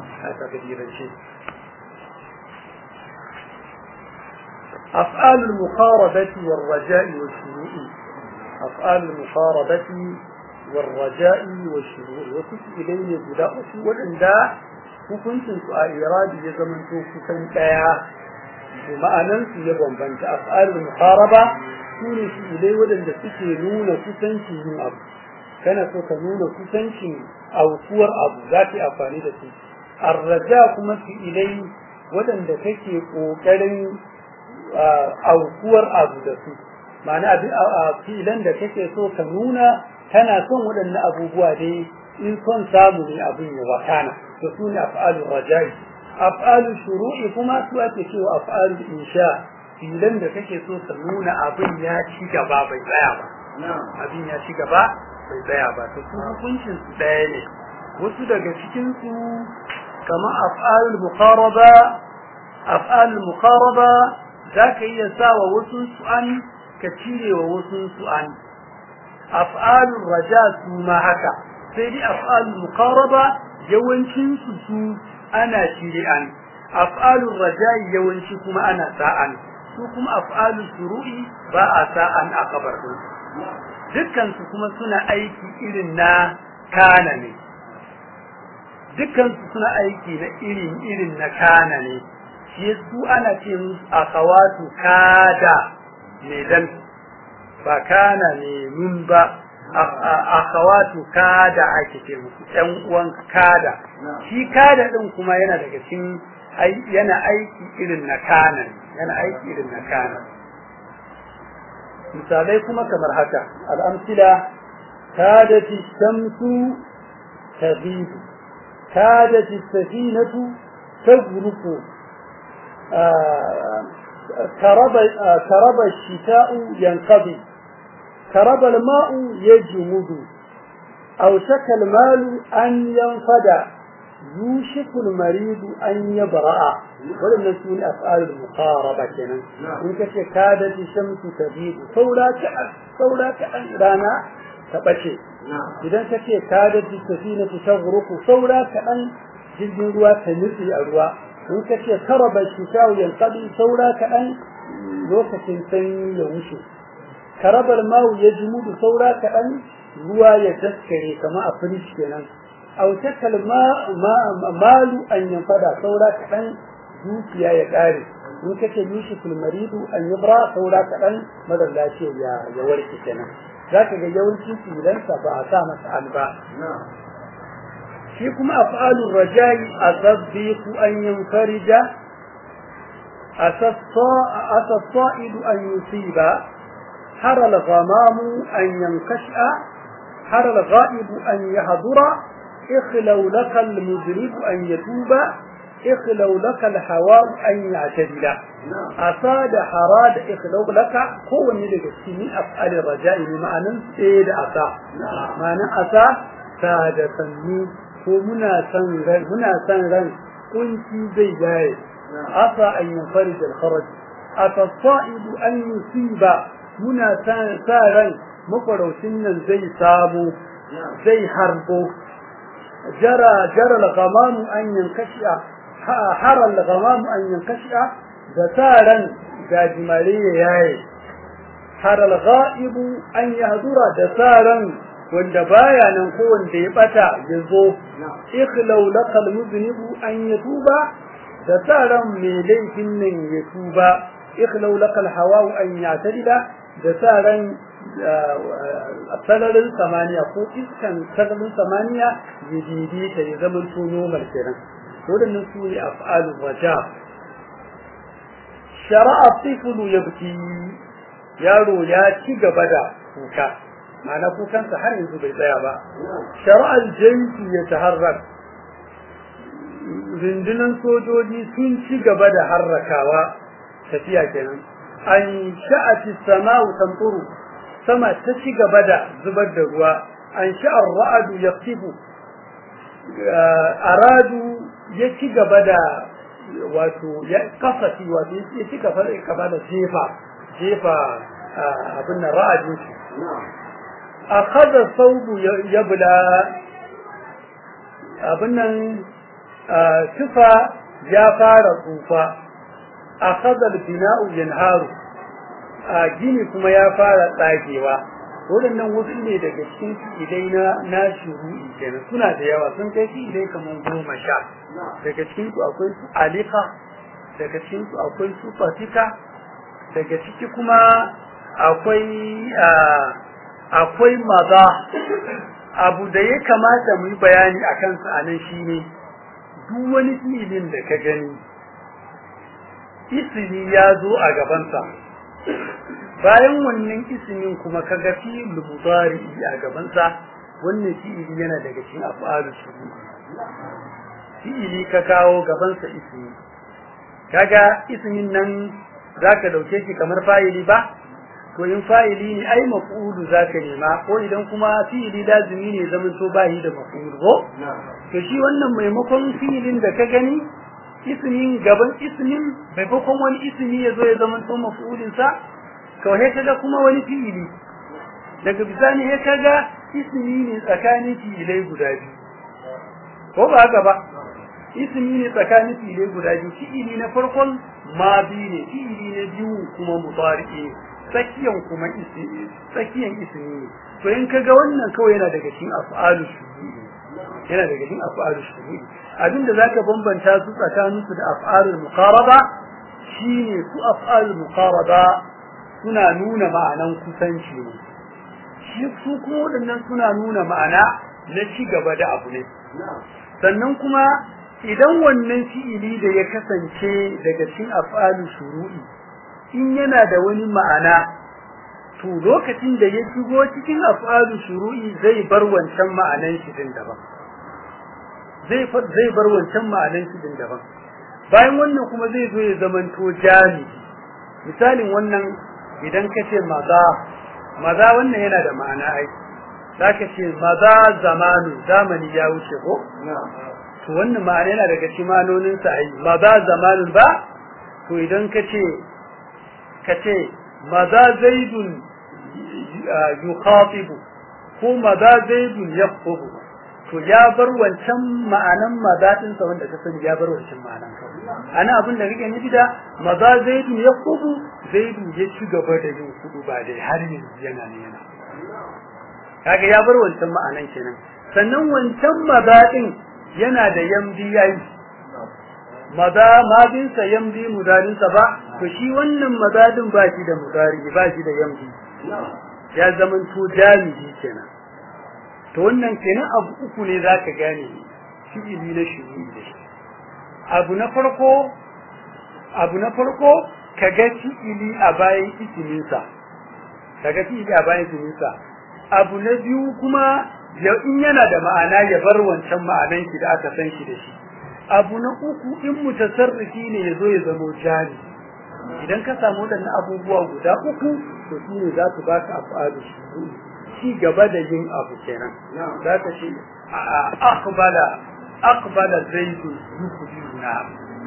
أفعال المقاربة والرجاء والشروع أفعال المقاربة والرجاء والشروع وكتب إليه بداء والإنداء وكنت إرادي يزمن توفيقا كيا بمعنى يبون بنت أفعال المقاربة كوني إليه ودن تكينون كسنشي من أبو كان تكنون كسنشي أو صور أبو ذاتي أفاني لتي الرجاء كما في إليه ودن تكي وكالين aukuwar abu da su ma'ana filan da kake so ka nuna kana son waɗannan abubuwa dai in son samu ne abin ya wakana to su ne af'alur rajai af'alul shuru'i kuma su ake cewa af'alul insha filan da kake so ka nuna abin ya ci gaba bai tsaya ba abin ya ci gaba bai tsaya ba to su hukuncin su ɗaya ne wasu daga cikin su kamar af'alul muqaraba zaka iya sawa wasu su'an ka cire wa wasu su'an af'alur raja su ma haka sai dai af'alul muqaraba yawancin su ana cire an af'alur raja yawanci kuma ana sa'an su kuma af'alul shuru'i ba a sa'an a kabar din dukkan su kuma suna aiki irin na kana ne dukkan su suna aiki na irin na kana ne shi su ana ce musu akhawatu kada ne dan ba kana ne nun ba akhawatu kada ake ce musu ɗan uwan kada shi kada din kuma yana daga cikin yana aiki irin na kana misalai kuma kamar haka al'amsila kadati shamsu taghibu kadati safinatu tagruqu كرب الشتاء ينقضي كرب الماء يجمد أو شك المال أن ينفد يوشك المريض أن يبرأ ولم نسون أفعال المقاربة كنا إنك كادت الشمس تغيب ثولاك رانا تبشي إذا كادت السفينة تغرق ثولاك أن جلد الروا تنسي الروا in ka ce karaba shita'u yanqadi saura kaɗan lokacin sanyi ya wuce karabar mawu ya jumudu saura kaɗan ruwa ya daskare kama a firish kenan aw takal malu an yanfada saura kaɗan dukiya ya ƙare in ka ce yushikul maridu an yabra saura kaɗan madar lafiya ya warke kenan zaka ga yawanci filansa ba a sa masa alba shi kuma af'alur rajai asabbiqu an yanfarija asas-sa'idu an yusiba hara al-ghamamu an yankasha hara al-ghaibu an yahdura ikhlaw laka al-mudribu an yatuba ikhlaw laka al-hawa'u an ya'tadila asada harada ikhlaw laka kowanne daga cikin af'alur rajai ma'anan sai da ma'anan asa ta da sanni ko muna san ran kunci zai jaye asa an yanfarij al-kharaj atasaidu an yusiba muna san ran mafarautin nan zai samu zai harbo jara al-ghamam an yankashi'a hara al-ghamam an yankashi'a da taran gajimare yayi hara al-ghaibu an yahdura da taran wanda baya nan ko wanda ya bata yazo ikhlau laqal mudnibu an yatuba da tsaran me laifin nan ya tuba ikhlau laqal hawau an yatadila da tsaran sararin samaniya ko iskan sararin samaniya ya didi ta ya zama to normal kenan wadannan su ne af'alul raja shara'a tiflu yabki yaro ya ci gaba da kuka ma'ana kukansa har yanzu bai tsaya ba shara'al jayshi ya taharrak rundunan sojoji sun ci gaba da harrakawa tafiya kenan an sha'ati sama'u tamturu sama ta ci gaba da zubar da ruwa an sha'ar ra'adu yaqtibu aradu ya ci gaba da wato ya kafati wato ya ci gaba da jefa abin nan ra'ajin shi akhadha thawbu yabla abin nan tufa ya fara tsufa akhadha al-bina'u yanharu gini kuma ya fara tsagewa waɗannan wasu ne daga cikin idai na shuru'i kenan suna da yawa sun kai idai kamar 10 daga cikin su akwai su alika daga cikin su akwai su fatika daga ciki kuma akwai maza abu da ya kamata mu yi bayani akan sa anan shine duk wani fi'ilin da ka gani ismi ya zo a gabansa bayan wannan ismin kuma kaga fi'il mudari a gabansa wannan fi'ili yana daga cikin af'alu shuhud fi'ili ka kawo gabansa ismi kaga ismin nan zaka dauke shi kamar fa'ili ba to in fa'ili ne ai maf'ulu zaka nema ko idan kuma fi'ili lazimi ne zaman to bahi da maf'ul ko to shi wannan maimakon fi'ilin da ka gani ismin gaban ismin maimakon wani ismi yazo ya zaman to maf'ulin sa kawai kaga kuma wani fi'ili daga bisani ya kaga ismi ne tsakanin fi'ilai guda biyu ko ba haka ba ismi ne tsakanin fi'ilai guda biyu fi'ili na farkon madi ne fi'ili na biyu kuma mudari ne tsakiyan kuma ismi tsakiyan ismi ne to in kaga wannan kawai yana daga cikin af'alu shuhudi yana daga cikin af'alu shuhudi abinda zaka bambanta su tsakanin su da af'alul muqaraba shine su af'alul muqaraba suna nuna ma'anan kusanci ne shi su kuma waɗannan suna nuna ma'ana na ci gaba da abu ne sannan kuma idan wannan fi'ili da ya kasance daga cikin af'alu shuru'i in yana da wani ma'ana to lokacin da ya shigo cikin af'alu shuru'i zai bar wancan ma'anan shi din daban zai bar wancan ma'anan shi din daban bayan wannan kuma zai zo ya zamanto jami misalin wannan idan kace maza wannan yana da ma'ana ai zaka ce maza zamani ya wuce ko to wannan ma'ana yana daga cikin ma'anonin sa ai maza zamanun ba to idan kace maza zaidun yukhatibu ko maza zaidun yakhubu to ya bar wancan ma'anan mazatin sa wanda ka sani ya bar wancan ma'anan kawai ana abin da kake nufi da maza zaidun yakhubu zaidu ya ci gaba da yin kudu ba dai har yanzu yana kaga ya bar wancan ma'anan kenan sannan wancan mazadin yana da yamdi yayi madin sa yamdi mudarin sa ba to shi wannan mazadin ba shi da mudari ba shi da yamdi ya zaman to jami'i kenan to wannan kenan abu uku ne zaka gane fi'ili na shuhudi da shi abu na farko kaga fi'ili a bayan ismin sa abu na biyu kuma in yana da ma'ana ya bar wancan ma'anan shi da aka san shi da shi abu na uku in mutasarrifi ne yazo ya zama jari idan ka samu wadannan abubuwa guda uku to shine za su baka af'alu shuhudi ci gaba da yin abu kenan za ka ce aqbala zaidu yukbiruna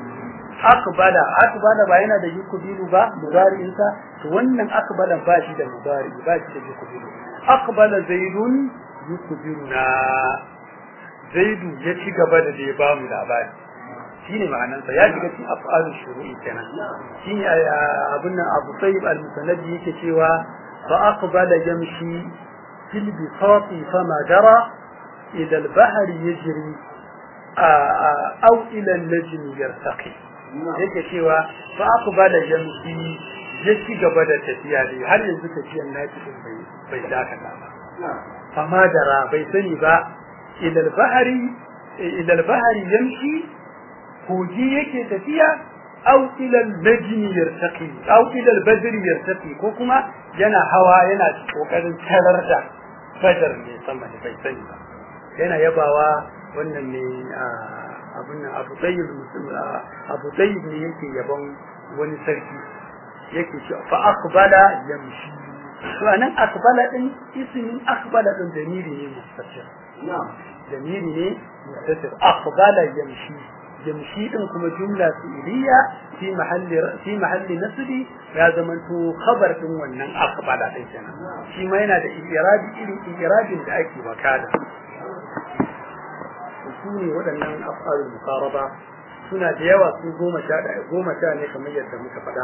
aqbala ba yana da yukbiru ba mudari'in sa to wannan aqbala ba shi da mudari ba shi da yukbiru aqbala zaidun yukbiruna zaidu ya ci gaba da ya ba mu labari shine ma'anar sa ya shiga cikin af'alu shuru'i kenan shine abun nan Abu Sayyid al-Musannadi yake cewa fa aqbala yamshi fil bisati fama jara ila al-bahri yajri aw ila al-najm yartaqi yake cewa fa aqbala yamshi ya ci gaba da tafiya dai har yanzu tafiyan naki bai dakata ba fama jara bai sani ba ila al-bahri yamshi koji yake tafiya aw ila al-najm yartaqi aw ila al-badr yartaqi ko kuma yana hawa yana kokarin tarar da badar ne sama da bai sani ba yana yabawa wannan ne abun nan Abu Tayyib ne yake yabon wani sarki yake cewa fa aqbala yamshi to anan aqbala din ismin aqbala din damiri ne mustatir damiri ne mustatir aqbala yamshi din kuma jumla fi'liya fi mahalli nasbi ya zamanto khabar din wannan aqbala din kenan shi ma yana da irabi irin irabin da ake wakada su ne waɗannan af'alul muqaraba suna da yawa su 10 ne kamar yadda muka faɗa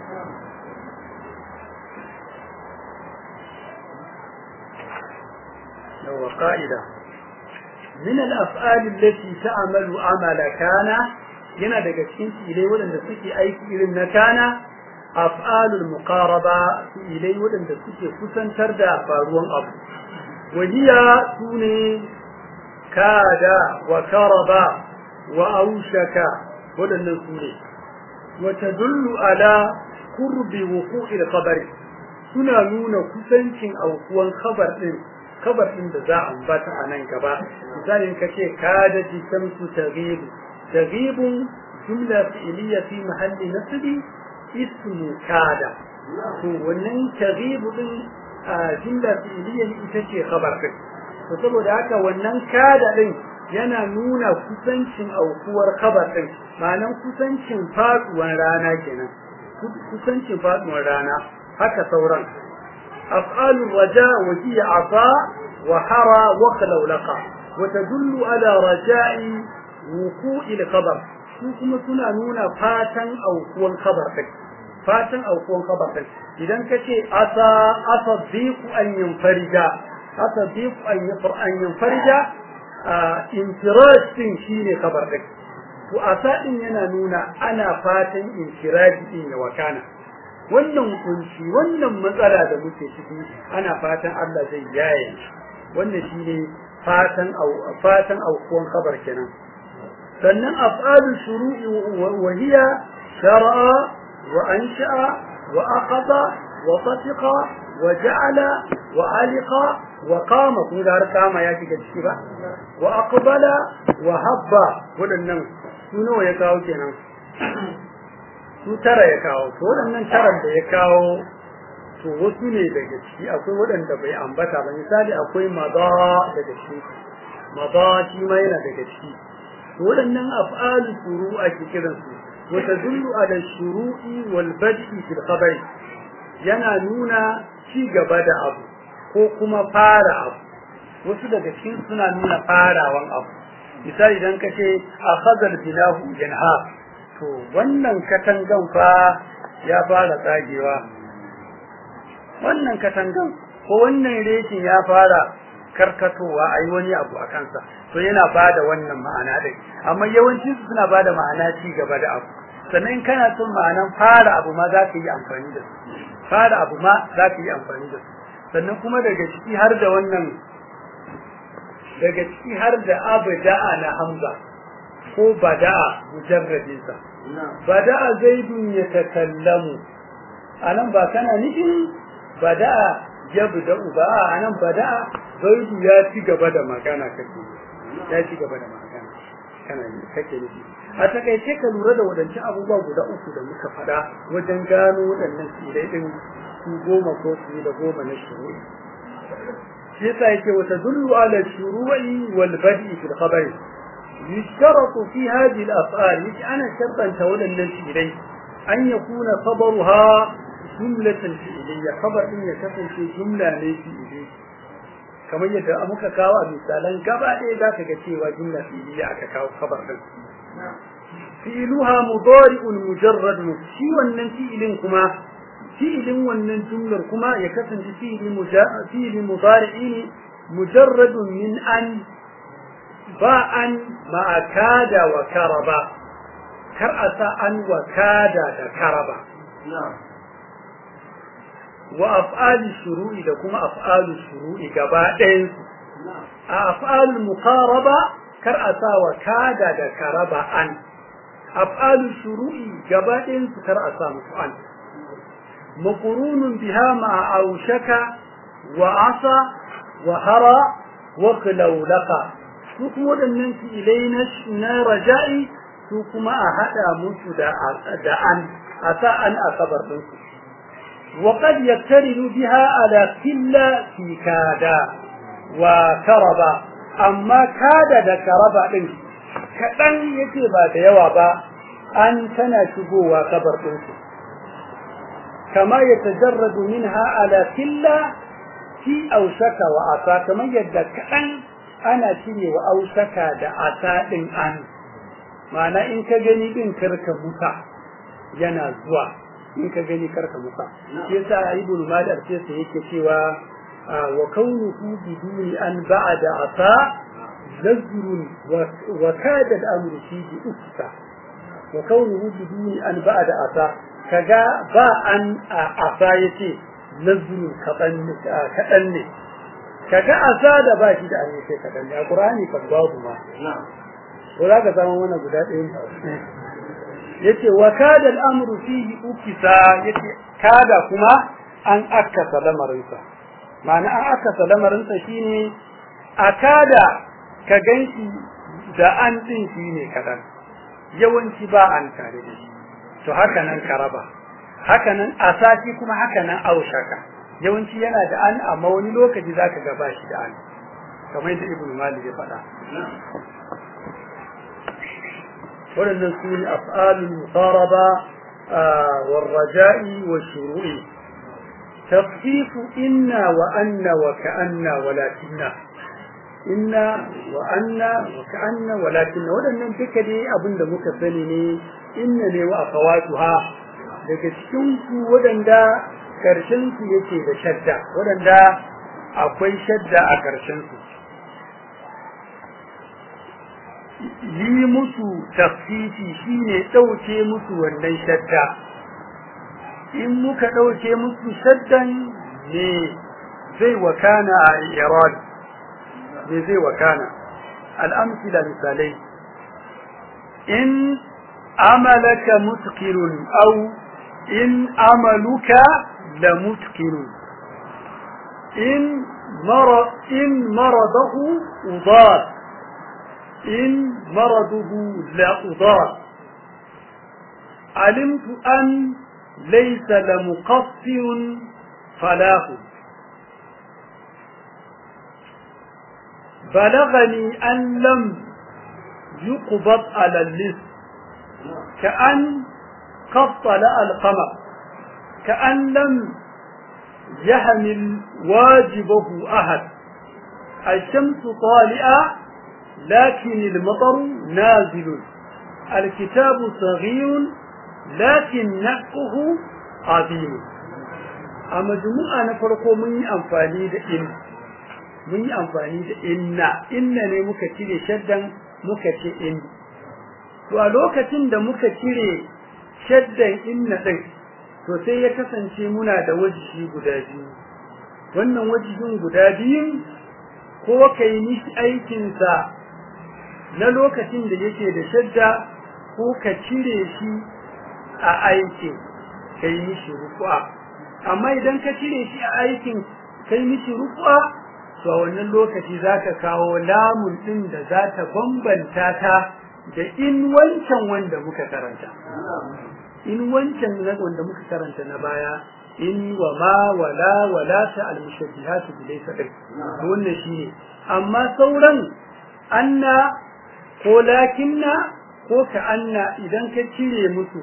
yawa qa'ida min al-af'al allati ta'malu amala kana yana daga cikin ilai waɗanda suke aiki irin na kana af'alul muqaraba ilai waɗanda suke kusantar da faruwan abu wahiya sune kada wa karaba wa aushaka waɗannan sune wa tadullu ala qurbi wuqu'il khabari suna nuna kusancin aukuwan khabar din da za a ambata a nan gaba misalin kace kada jisamtu taghibu jumla fi'liya fi mahalli nasbi ismu kada to wannan taghibu din jumla fi'liya ita ce khabar din to saboda haka wannan kada din yana nuna kusancin aukuwar khabar din ma'anan kusancin faduwar rana kenan kusancin faduwar rana haka sauran أفعال الرجاء وهي عطاء وحرى وخلولقة وتدل على رجاء وقوع الخبر كما تنانون فاتا أو قوى الخبر إذا كتي أتى الضيق أن ينفرج انفراج شيني خبر وأتى إن ينانون أنا فاتا انفراج إن وكان wannan kunci wannan matsala da muke ciki ana fatan Allah zai yaye wannan shine fatan aukuwan kabar kenan sannan af'alu shuru'i wa hiya shar'a wa ansha'a wa aqada wa fatiqa wa ja'ala wa aliqa wa qama kun ga kama ya shiga ciki ba wa aqbala wa habba wadannan su nawa ya kawo kenan su tara ya kawo to waɗannan taran da ya kawo to wasu ne daga ciki akwai waɗanda bai ambata ba misali akwai maza daga ciki maza shi ma yana daga ciki to waɗannan af'alu shuru ake kiran su wa tadullu ala shuru'i wal bad'i fil khabar yana nuna ci gaba da abu ko kuma fara abu wasu daga cikin suna nuna farawan abu misali idan kace akhadha al-bilahu yanha to wannan katangan fa ya fara tsagewa wannan katangan ko wannan rekin ya fara karkatowa ai wani abu a kansa to yana bada wannan ma'ana dai amma yawanci suna bada ma'ana ci gaba da abu sannan kana son ma'anan fara abu ma za ka yi amfani da su fara abu ma za ka yi amfani da su sannan kuma daga ciki har da wannan daga ciki har da abda'a na hamza ko bada'a mujarradin sa bada'a zaidun yatakallamu anan ba kana nufin bada'a yabda'u ba anan bada'a zaidu ya ci gaba da magana kake ya ci gaba da magana kana kake nufi a takaice ka lura da wadancan abubuwa guda uku da muka fada wajen gano wadannan tsirai din su goma ko su da goma na shuru'i shi yasa yake wata dullu ala shuru'i wal bad'i fil khabari يشترط في هذه الأفعال أنا شرطا تولى النسيرين أن يكون خبرها جملة فعلية خبر إن يكون في جملة فعلية كما يدعى مكاكاوى مثالا كما ذاك كتيوى جملة فعلية أكاكاوى خبر فعلها مضارع مجرد شيوى النسيئل كما فعل ونن جملة كما يكفن فعل مضارعين مجرد من أن ba'an ma'a kada wa karaba kar a sa an wa kada da karaba wa af'ali shuru'i da kuma af'alu shuru'i gaba ɗayan su a af'alul muqaraba kar a sa wa kada da karaba an af'alu shuru'i gaba ɗayan su kar a sa musu an maqrunun biha ma'a aushaka wa asa wa hara wa qlawlaqa su kuma waɗannan fi'ilai na raja'i su kuma a haɗa musu da an a sa an a kabar ɗinsu wa qad yaktarinu biha ala killa fi kada wa karaba amma kada da karaba din kadan yace ba da yawa ba an tana shigowa kabar din su kama yatajarradu minha ala killa fi awsaka wa asa kamar yadda kadan ana cire wa ausaka da asa din an ma'ana in ka gani din karka muka yana zuwa in ka gani karka muka yasa ibnu madar sai yake cewa wa kaunuhu biduni an ba'da asa zajrun wa kada al-amru fi usta wa kaunuhu biduni an ba'da asa kaga ba an asa yace nazrun kadan ne kaga asa da ba shi da ayi sai kadan ne qur'ani kan babu ma ko za ka samu wannan guda ɗaya yace wa kada al-amru fihi ukisa yace kada kuma an akkasa lamarinsa ma'ana an akkasa lamarinsa shine akada ka ganshi da an din shine kadan yawanci ba an tare da shi to haka nan karaba haka nan asaki kuma haka nan aushaka yawanci yana da an amma wani lokaci zaka ga bashi da an kamar yadda ibnu malik ya faɗa waɗannan su ne af'alul mutaraba wal raja'i wa shuru'i tafsif inna wa anna wa ka'anna walakinna inna wa anna wa ka'anna walakinna waɗannan duka dai abinda muka sani ne inna ne wa akhawatuha daga cikin su waɗanda karshen su yake da shadda waɗanda akwai shadda a karshen su yi musu tafsiri shine dauke musu wannan shadda in muka dauke musu shaddan ne zai wakana a irad ne zai wakana al-amthila misalai in amalaka mutqirun aw in amaluka la mutqirun in maradahu udad إن مرضه لا أضار علمت أن ليس لمقصر فلاه بلغني أن لم يقبض على اللص كأن قد طلع القمر كأن لم يحمل واجبه أحد الشمس طالعة لكن المطر نازل الكتاب صغير لكن نقه عظيم أما جموعة نفرقوا مني أنفاني إن مني أنفاني إن مكتير شدا مكتير إن ولوكة مكتير شدا إن to sai ya kasance muna da wajihi guda biyu wannan wajihin guda biyun ko kai mishi aikin sa na lokacin da yake da shadda ko ka cire shi a aikin kai mishi rufu'a amma idan ka cire shi a aikin kai mishi rufu'a to wannan lokaci zaka kawo lamun din da zata bambanta ta da in wancan wanda muka karanta in wancan wanda muka karanta na baya in wa ma wala wala ta al-mushabbihatu bilaysa kai wannan shine amma sauran anna ko lakinna ko ka anna idan ka cire musu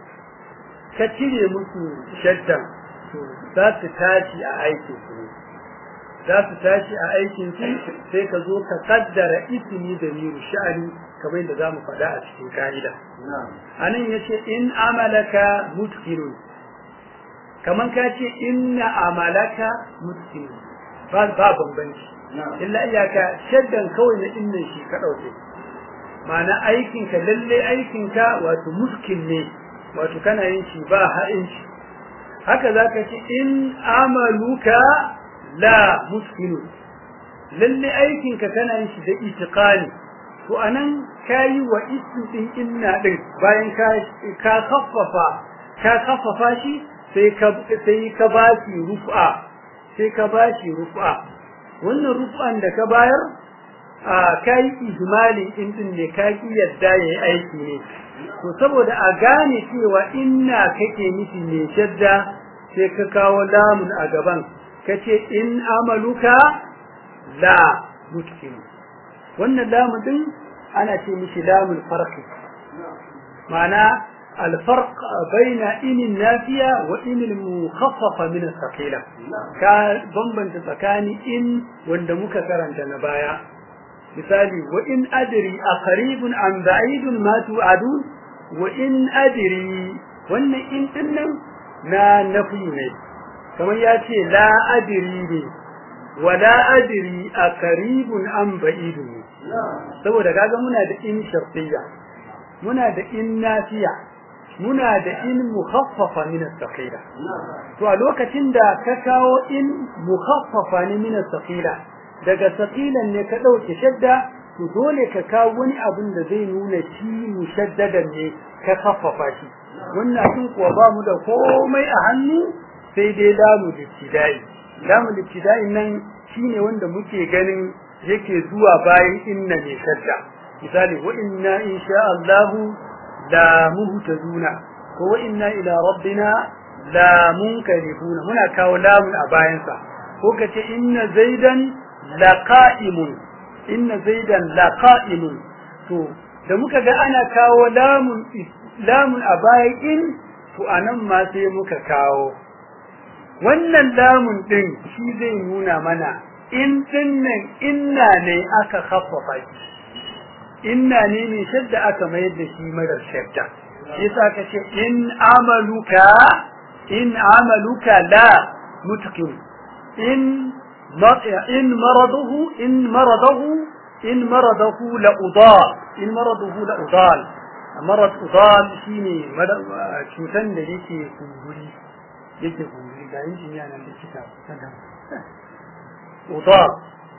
shaddan to za ta tashi a aikin su za su tashi a aikin su sai ka zo ka kaddara ismi da miru sha'ani kamar yadda zamu faɗa a cikin ka'ida anan yace in amalaka mutqinun kaman ka ce inna amalaka mutqinun ba bambanci illa iyaka shaddan kawai na innan shi ka dauke ma'ana aikin ka lalle aikin ka wato muskin ne wato kana yin shi ba ha'inci haka zaka ce in amaluka la muskinun lalle aikin ka kana yin shi da itiqani to anan kai wa ism din inna din bayan ka khaffafa shi sai ka bashi rufa wannan rufan da ka bayar kai ijmali din ne ka ki yadda yayi aiki ne to saboda a gane cewa inna kake nufi ne shadda sai ka kawo lamun a gaban kace in amaluka la mutkin wannan lamun din ana ce mishi lamul farqi ma'ana الفرق بين إن النافية وإن المخففة من الثقيلة كضمن تسكاني إن وندمك كرن جنبايا مثالي وإن أدري أقريب أم بعيد ما توعدون وإن أدري وإن إنن لا نفيني كما يأتي لا أدري ولا أدري أقريب أم بعيد saboda kaga muna da in shartiyya muna da in nafiya muna da in mukhaffafa min as-saqila to a lokacin da ka kawo in mukhaffafa ne min as-saqila daga saqilan ne ka dauke shadda to dole ka kawo wani abin da zai nuna shi mushaddadan ne ka khaffafa shi wannan kin kuwa ba mu da komai a hannu sai dai lamu ibtidai nan shine wanda muke ganin yake zuwa bayan inna ne shadda misali wa inna insha Allah la muhtaduna ko wa inna ila rabbina la munkalifuna muna kawo lamun a bayan sa ko kace inna zaidan laqa'imun to da muka ga ana kawo lamun a bayan in to anan ma sai muka kawo wannan lamun din shi zai nuna mana in dinnan inna ne aka khaffafa shi inna ne ne shadda aka mayar da shi marar shadda yasa kace in amaluka la mutqin in maradahu la udal marad udal shine cutan da yake kumburi da injiniya nan da kika sanan udal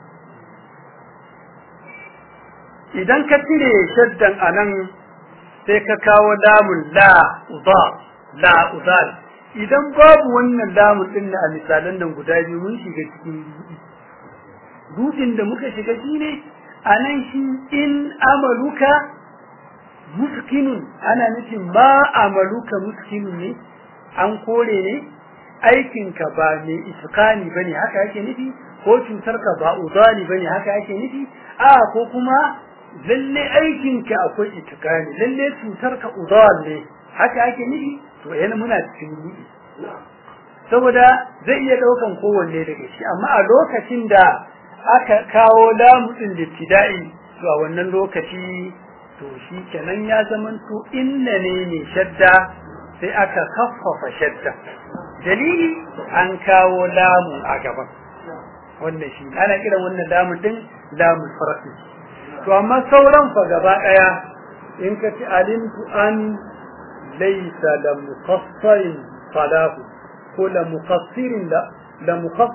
idan ka cire shaddan anan sai ka kawo lamun la udal idan babu wannan lamun din a misalan nan guda biyu mun shiga cikin rudin da muka shiga shine anan shi in amaluka muskinun ana nufin ma amaluka muskinun ne an kore ne aikinka ba mai iskani bane haka yake nufi ko cutarka ba udali bane haka yake nufi ko kuma lalle aikinka akwai itikani lalle cutarka udal ne haka ake nufi to yana muna cikin rudi saboda zai iya daukan kowanne daga shi amma a lokacin da aka kawo lamudin ibtida'i to a wannan lokaci to shi kenan ya zaman to inna ne shadda sai aka kaffafa shadda dalili an kawo lamu a gaban wannan shi ana kiran wannan lamun din lamul farqi to amma sauran fa gaba daya in ka ci alimtu an laysa la muqassirin falahu ko la muqassirin la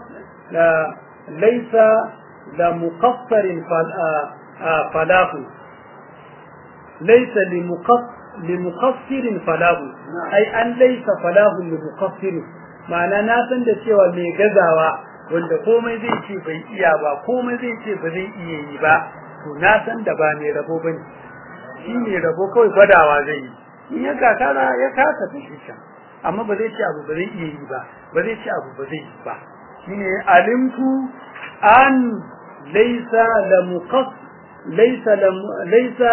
laysa la muqassirin falahu laysa li muqassirin falahu ai an laysa falahu li muqassirin ma'ana na san da cewa mai gazawa wanda komai zai ce bai iya ba komai zai ce ba zai iya yi ba to na san da ba mai rabo bane shi mai rabo kawai gwadawa zai yi in ya kakara ya kasa tashi can amma ba zai ce abu ba zai iya yi ba ba zai ce abu ba zai yi ba shine alimtu an laysa la muqass laysa laysa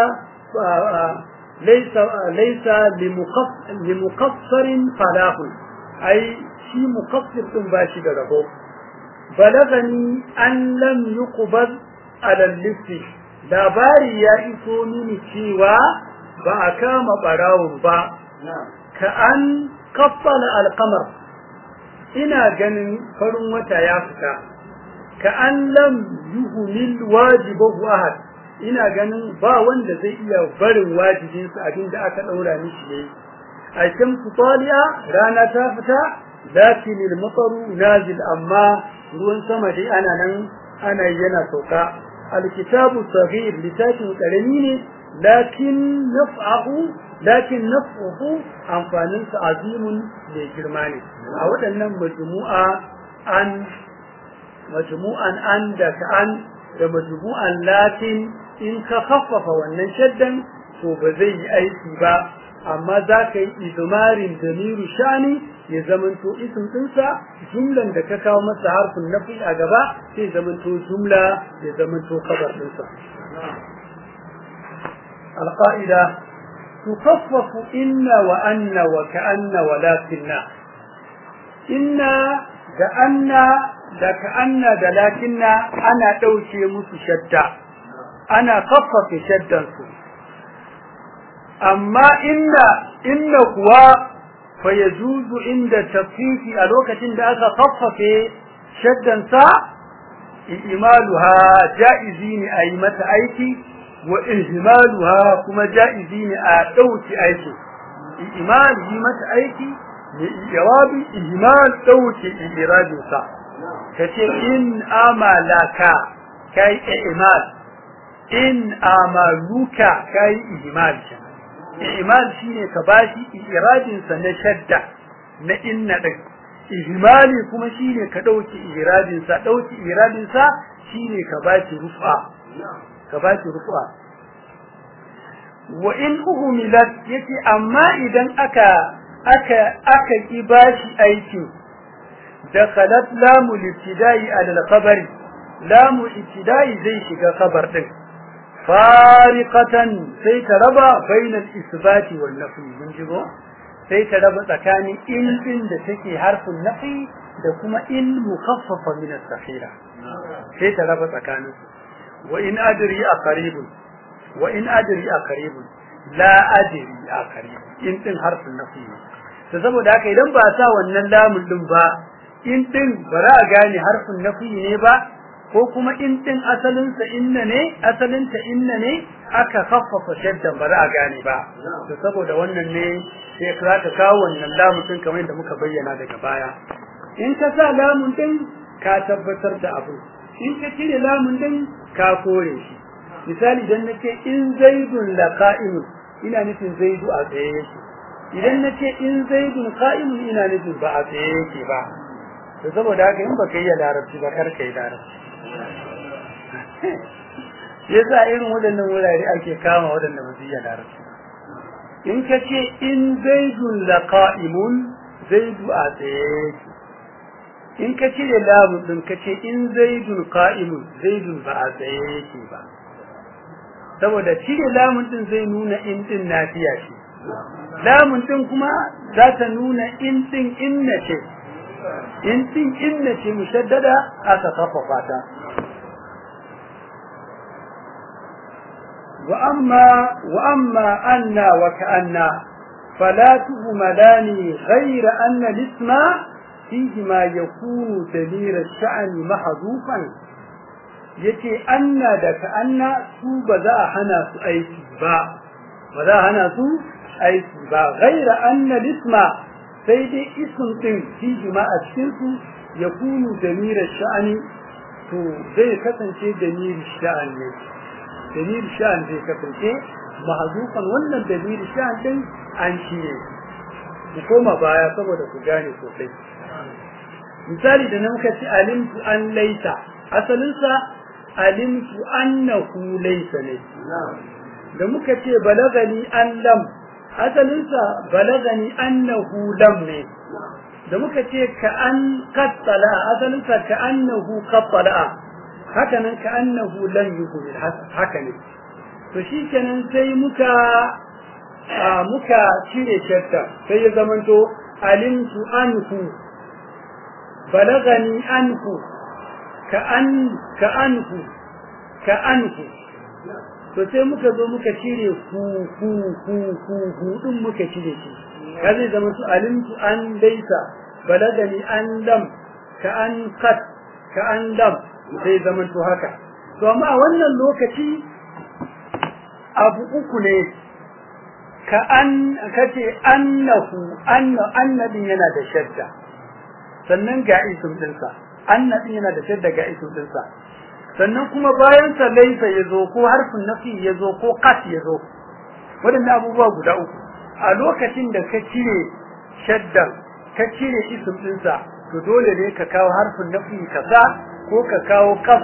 laysa li muqassarin falahu ai shi muqassir din ba shi da rabo balagani an lam yuqbad ala al-listi labari ya iso mini cewa ba a kama barawun ba ka an kaffala al-qamar ina ganin farin wata ya fita ka an lam yuhmil wajibahu ahad ina ganin ba wanda zai iya barin wajibinsa abinda aka daura mishi yayi a shamsu taliya rana ta fita lakin al-mataru nazil amma ruwan sama dai ana nan ana yana sauka al-kitabu saghir littafin karami ne lakin naf'uhu amfanin sa azimun da girma ne a waɗannan majmu'an an da ka'an da majmu'an lakin in ka khaffafa wannan shaddan to ba zai yi aiki ba amma za ka yi idmarin damiru shani ya zamanto ism dinsa jumlan da ka kawo masa harfin nafi a gaba sai zamanto jumla ya zamanto khabar dinsa alqaida tukaffafu inna wa anna wa ka'anna wa lakinna inna da anna da ka'anna da lakinna ana dauke musu shadda ana kaffafe shaddan su amma inna kuwa fa yajuzu inda tafsiri a lokacin da aka kaffafe shaddan sa imaluha jaizi ne ayi mata aiki wa ihmaluha kuma jaizi ne a dauki aiki imal yi mata aiki ne jawabi ihmal dauki iradin sa kace in amalaka kai imal in amaluka kai ihmal ihmal shine ka bashi iradin sa na shadda na inna din ihmali kuma shine ka dauki iradin sa shine ka bashi rufa wa in uhmilat yace amma idan aka ki bashi aiki dakhalat lamu ibtidai ala al-khabari lamu ibtidai zai shiga khabar din fariqatan sai ta raba bainal isbati wal nafi mun jigo sai ta raba tsakanin in din da take harfin nafi da kuma in mukhaffafa min as-sakhira sai ta raba tsakanin wa in adri aqribun la adri aqrib in din harfin nafi to saboda haka idan ba sa wannan lamun din ba in din ba za a gane harfin nafi ne ba ko kuma in din asalinta inna ne aka khaffafa shaddan ba za a gane ba to saboda wannan ne sai ka kawo wannan lamun din kamar yadda muka bayyana daga baya in ka sa lamun din ka tabbatar da abu in ka cire lamun din ka kore shi misali idan nace in zaidun laqa'im ina nufin zaidu a tsaye yake idan nace in zaidun qa'imun ina nufin ba a tsaye yake ba to saboda haka in baka yi larabci ba kar kai larabci yasa irin wadannan wurare ake kama wadanda ba su yi larabci in ka ce in zaidun laqa'imun zaidu a tsaye in ka cire lamun din ka ce in zaidun qa'imun zaidun ba a tsaye yake ba saboda cire lamun din zai nuna in din nafiya ce lamun din kuma za ta nuna in din inna ce in din inna ce mushaddada aka khaffafa ta وأما أن وكأن فلا تهملان غير أن الاسم فيهما يكون دليل الشأن محذوفا يتي أن كأن سو بذا هنا سو أيسي با غير أن الاسم سيدي اسم فيهما أشكنس يكون دليل الشأن تو زي كتن شيء دليل الشأن dalil sha'an zai kasance mahzufan wannan dalil sha'an din an shine ku koma baya saboda ku gane sosai misali da nan kace alimtu an laysa asalin sa alimtu annahu laysa ne da muka ce balagani an lam asalin sa balagani annahu lam ne da muka ce ka an qattala asalin sa ka annahu qattala haka nan ka annahu lan yuhmil haka ne to shikenan sai muka cire shadda sai ya zamanto alimtu anhu balagani anhu ka anhu to sai muka zo muka cire ku din muka cire shi kaze zamanto alimtu an laysa balagani an lam ka an qat ka an lam sai zaman to haka to amma a wannan lokaci abu uku ne ka an kace annabin yana da shadda sannan ga ism dinsa annabin yana da shadda ga ism dinsa sannan kuma bayan sa laysa yazo ko harfin nafi yazo ko qat yazo wadannan abubuwa guda uku a lokacin da ka cire shaddan ka cire ism dinsa to dole ne ka kawo harfin nafi kaza ko ka kawo kaf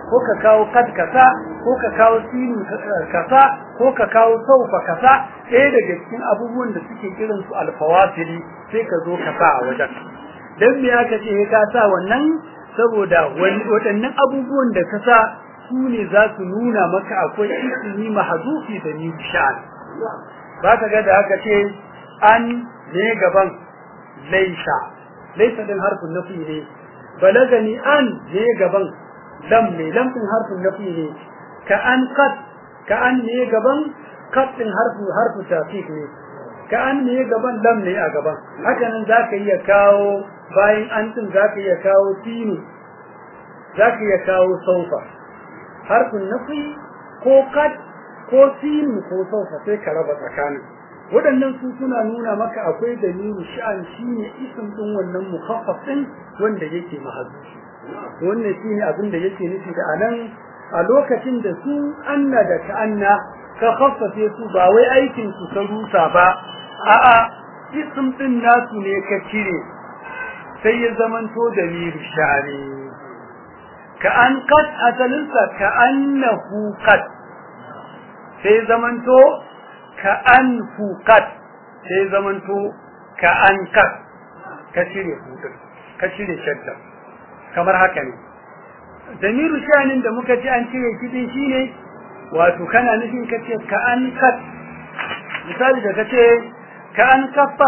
ko ka kawo kad kasa ko ka kawo sin kasa ko ka kawo saufa kasa ɗaya daga cikin abubuwan da suke kiran su alfawasili sai ka zo ka sa a wajen dan me aka ce ka sa wannan saboda waɗannan abubuwan da ka sa su ne za su nuna maka akwai ismi mahzufi da ni sha'an ba ka ga da aka ce an ne gaban laysa din harfin nafi ne balagani an ne gaban lam ne lam din harfin nafi ne ka an ne gaban qad din harfu tafiq ne ka an ne gaban lam ne a gaban haka nan zaka iya kawo bayan an din zaka iya kawo tini zaka iya kawo saufa harfin nafi ko qad ko tini ko saufa sai ka raba tsakanin waɗannan su suna nuna maka akwai dalilin sha'an shine isim din wannan mukhaffaf din wanda yake mahzufi wannan shine abin da yake nufi da anan a lokacin da su anna da ka'anna ka khaffafe su ba wai aikin su ka rusa ba a'a isim din nasu ne ka cire sai ya zamanto dalilin sha'ani ka an qad asalinsa ka annahu qad sai zamanto ka an fuqat sai zamanto ka an ka cire hudun ka cire shadda kamar haka ne damiru shanin da muka ji an cire shi din shine wato kana nufin kace ka an misali da kace ka an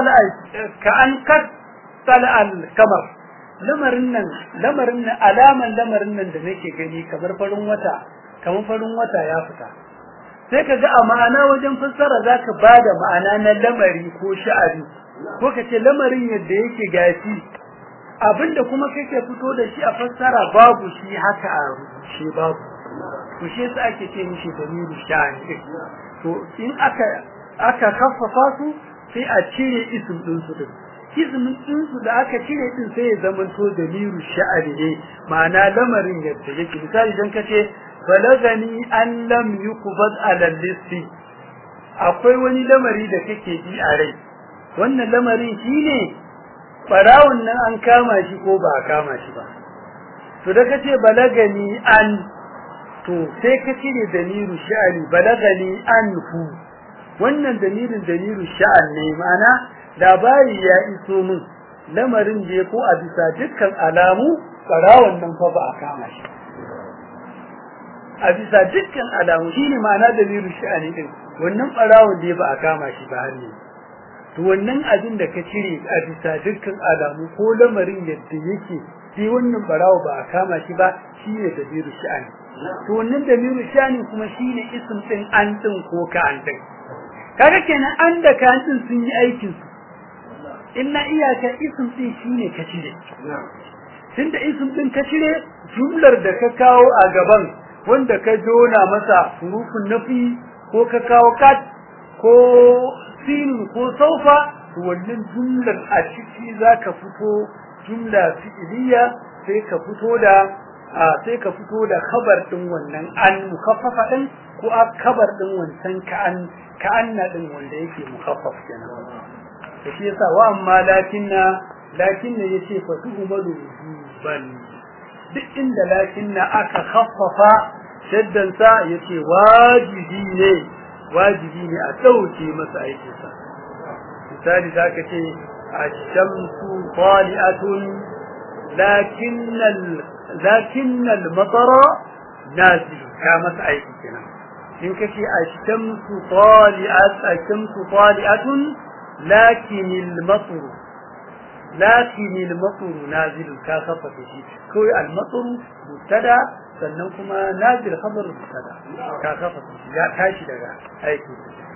tala al kamar lamarin nan alaman lamarin nan da nake gani kamar farin wata ya fita sai ka ga a ma'ana wajen fassara zaka bada ma'ana na lamari ko sha'ari ko kace lamarin yadda yake gashi abinda kuma kake fito da shi a fassara babu shi haka a rubuce babu to shi yasa ake ce mishi damiru sha'ani to in aka kaffafa su sai a cire ism din su ismin din su da aka cire din sai ya zama to damiru sha'ani ne ma'ana lamarin yadda yake misali dan kace balagani an lam yuqbad ala listi akwai wani lamari da kake ji a rai wannan lamarin shine barawon nan an kama shi ko ba a kama shi ba to da kace balagani an to sai ka cire damiru sha'ani balagani anhu wannan damiru sha'an ne ma'ana labari ya iso min lamarin je ko a bisa dukkan alamu barawon nan fa ba a kama shi a bisa dukkan alamu shine ma'ana damiru sha'ani din wannan barawon da ba a kama shi ba har ne to wannan abin da ka cire a bisa dukkan alamu ko lamarin yadda yake shi wannan barawo ba a kama shi ba shine damiru sha'ani to wannan damiru sha'ani kuma shine ism din an din ko ka an din kaga kenan an da ka an din sun yi aikin su inna iyaka ism din shine ka cire tunda ism din ka cire jumlar da ka kawo a gaban wanda ka jona masa hurufun nafi ko ka kawo kat ko sin ko saufa wannan jumlar a ciki zaka fito jumla fi'liya sai ka fito da khabar din wannan an mukaffafa din ko khabar din wancan ka'anna din wanda yake mukaffaf kenan to shi yasa wa amma lakinna yace fa tuhmalu ban duk inda lakinna aka khaffafa shaddan sa yace wajibi ne a dauke masa aikin sa misali zaka ce ash-shamsu tali'atun lakinnal matara nazil ka masa aiki kenan in kace ash-shamsu tali'atun lakinil matru nazil ka kafa shi kai al-matru mubtada sannan kuma nazil khabar mubtada ka kafa shi ya tashi daga aiki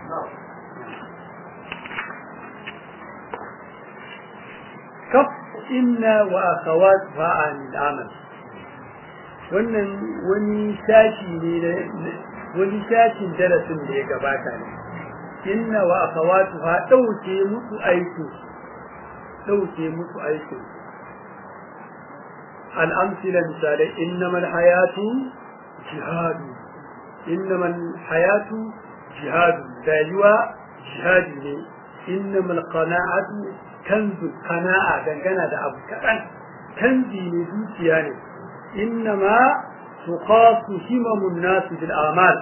kaf inna wa akhawat fa'an al-amal wannan wani sashi ne wani sashin darasin da ya gabata ne inna wa akhawatuha dauke musu aiki al-amsila misalai innamal hayatu jihad rayuwa jihadi ne innamal qana'atu kanzu qana'a dangana da abu kadan kanzi ne dukiya ne innama tuqasu himamun nas bil a'mal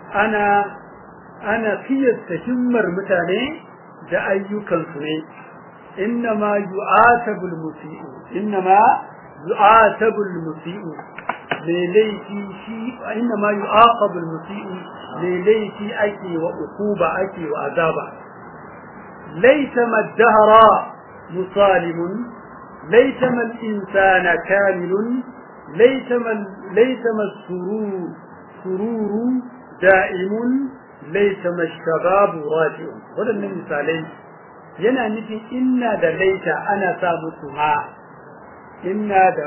ana qiyasta himmar mutane da ayyukan su ne innama yu'atabul musii'u innama yu'atabul musii'u laifi shi innama yu'aqabul musii'u laifi ake wa uquba ake wa azaba laysa madhara musalimun laysa mal insana kamilun laysa mas sururu da'imun laysa mas shababu raji'un wadannan misalai yana nufin inna da laita ana sa musu ma inna da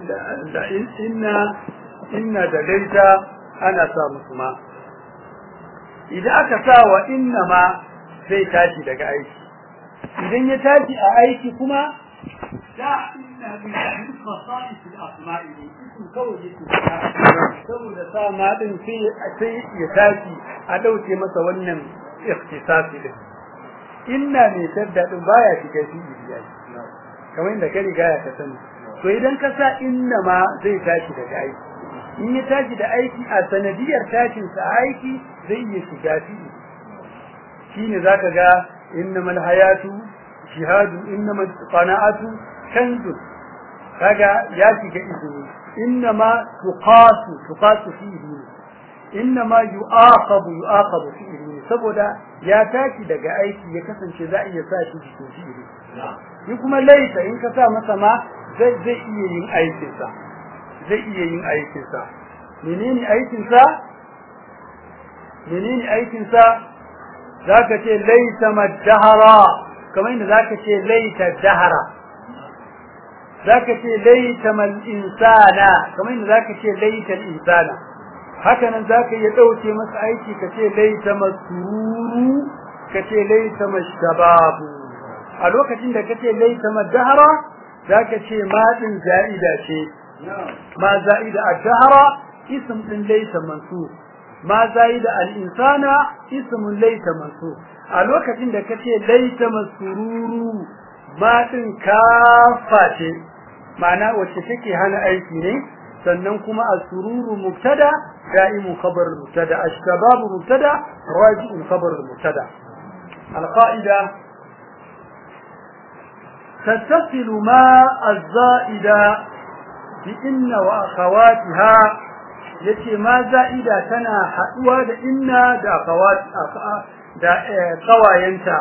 laita ana sa musu ma idan aka sa wa inna ma zai tashi daga aiki idan ya tashi a aiki kuma da inna min khasa'is al-asma'i ism kawai yake saboda sa ma din sai ya tashi a dauke masa wannan ikhtisasi din inna mai shadda din baya shiga fi'ili yayi kamar inda kai riga ya sani to idan ka sa inna ma zai tashi daga aiki in ya tashi da aiki a sanadiyar tashin sa aiki zai iya shiga fi'ili shine zaka ga innamal hayatu jihadu innamal qana'atu kanzu kaga ya shiga izini innama tuqasu fi'ili innama yu'aqabu fi'ili saboda ya tashi daga aiki ya kasance za a iya sa shi cikin fi'ili ni kuma laita in ka sa masa ma zai iya yin aikin sa menene aikin sa zaka ce laita madhara kamar inda zaka ce laita dahara zaka ce laita mal insana kamar inda zaka ce laita al insana haka nan zaka iya dauke masa aiki kace laita masruru kace laita mashababu a lokacin da kace laita madhara zaka ce ma din zaida ce ma zaida ad-dahra ism din laita mansub ma zaida al-insana ism laita mansub a lokacin da kace laita masruru ma din kafa ce ma'ana wacce take hana aiki ne sannan kuma as-sururu mubtada da'imu khabar mubtada ash-shababu mubtada raji'un khabar mubtada al-qa'ida tattasilu ma az-za'ida bi inna wa akhawatiha yace ma za'ida tana haduwa da inna da akhawat da qawayenta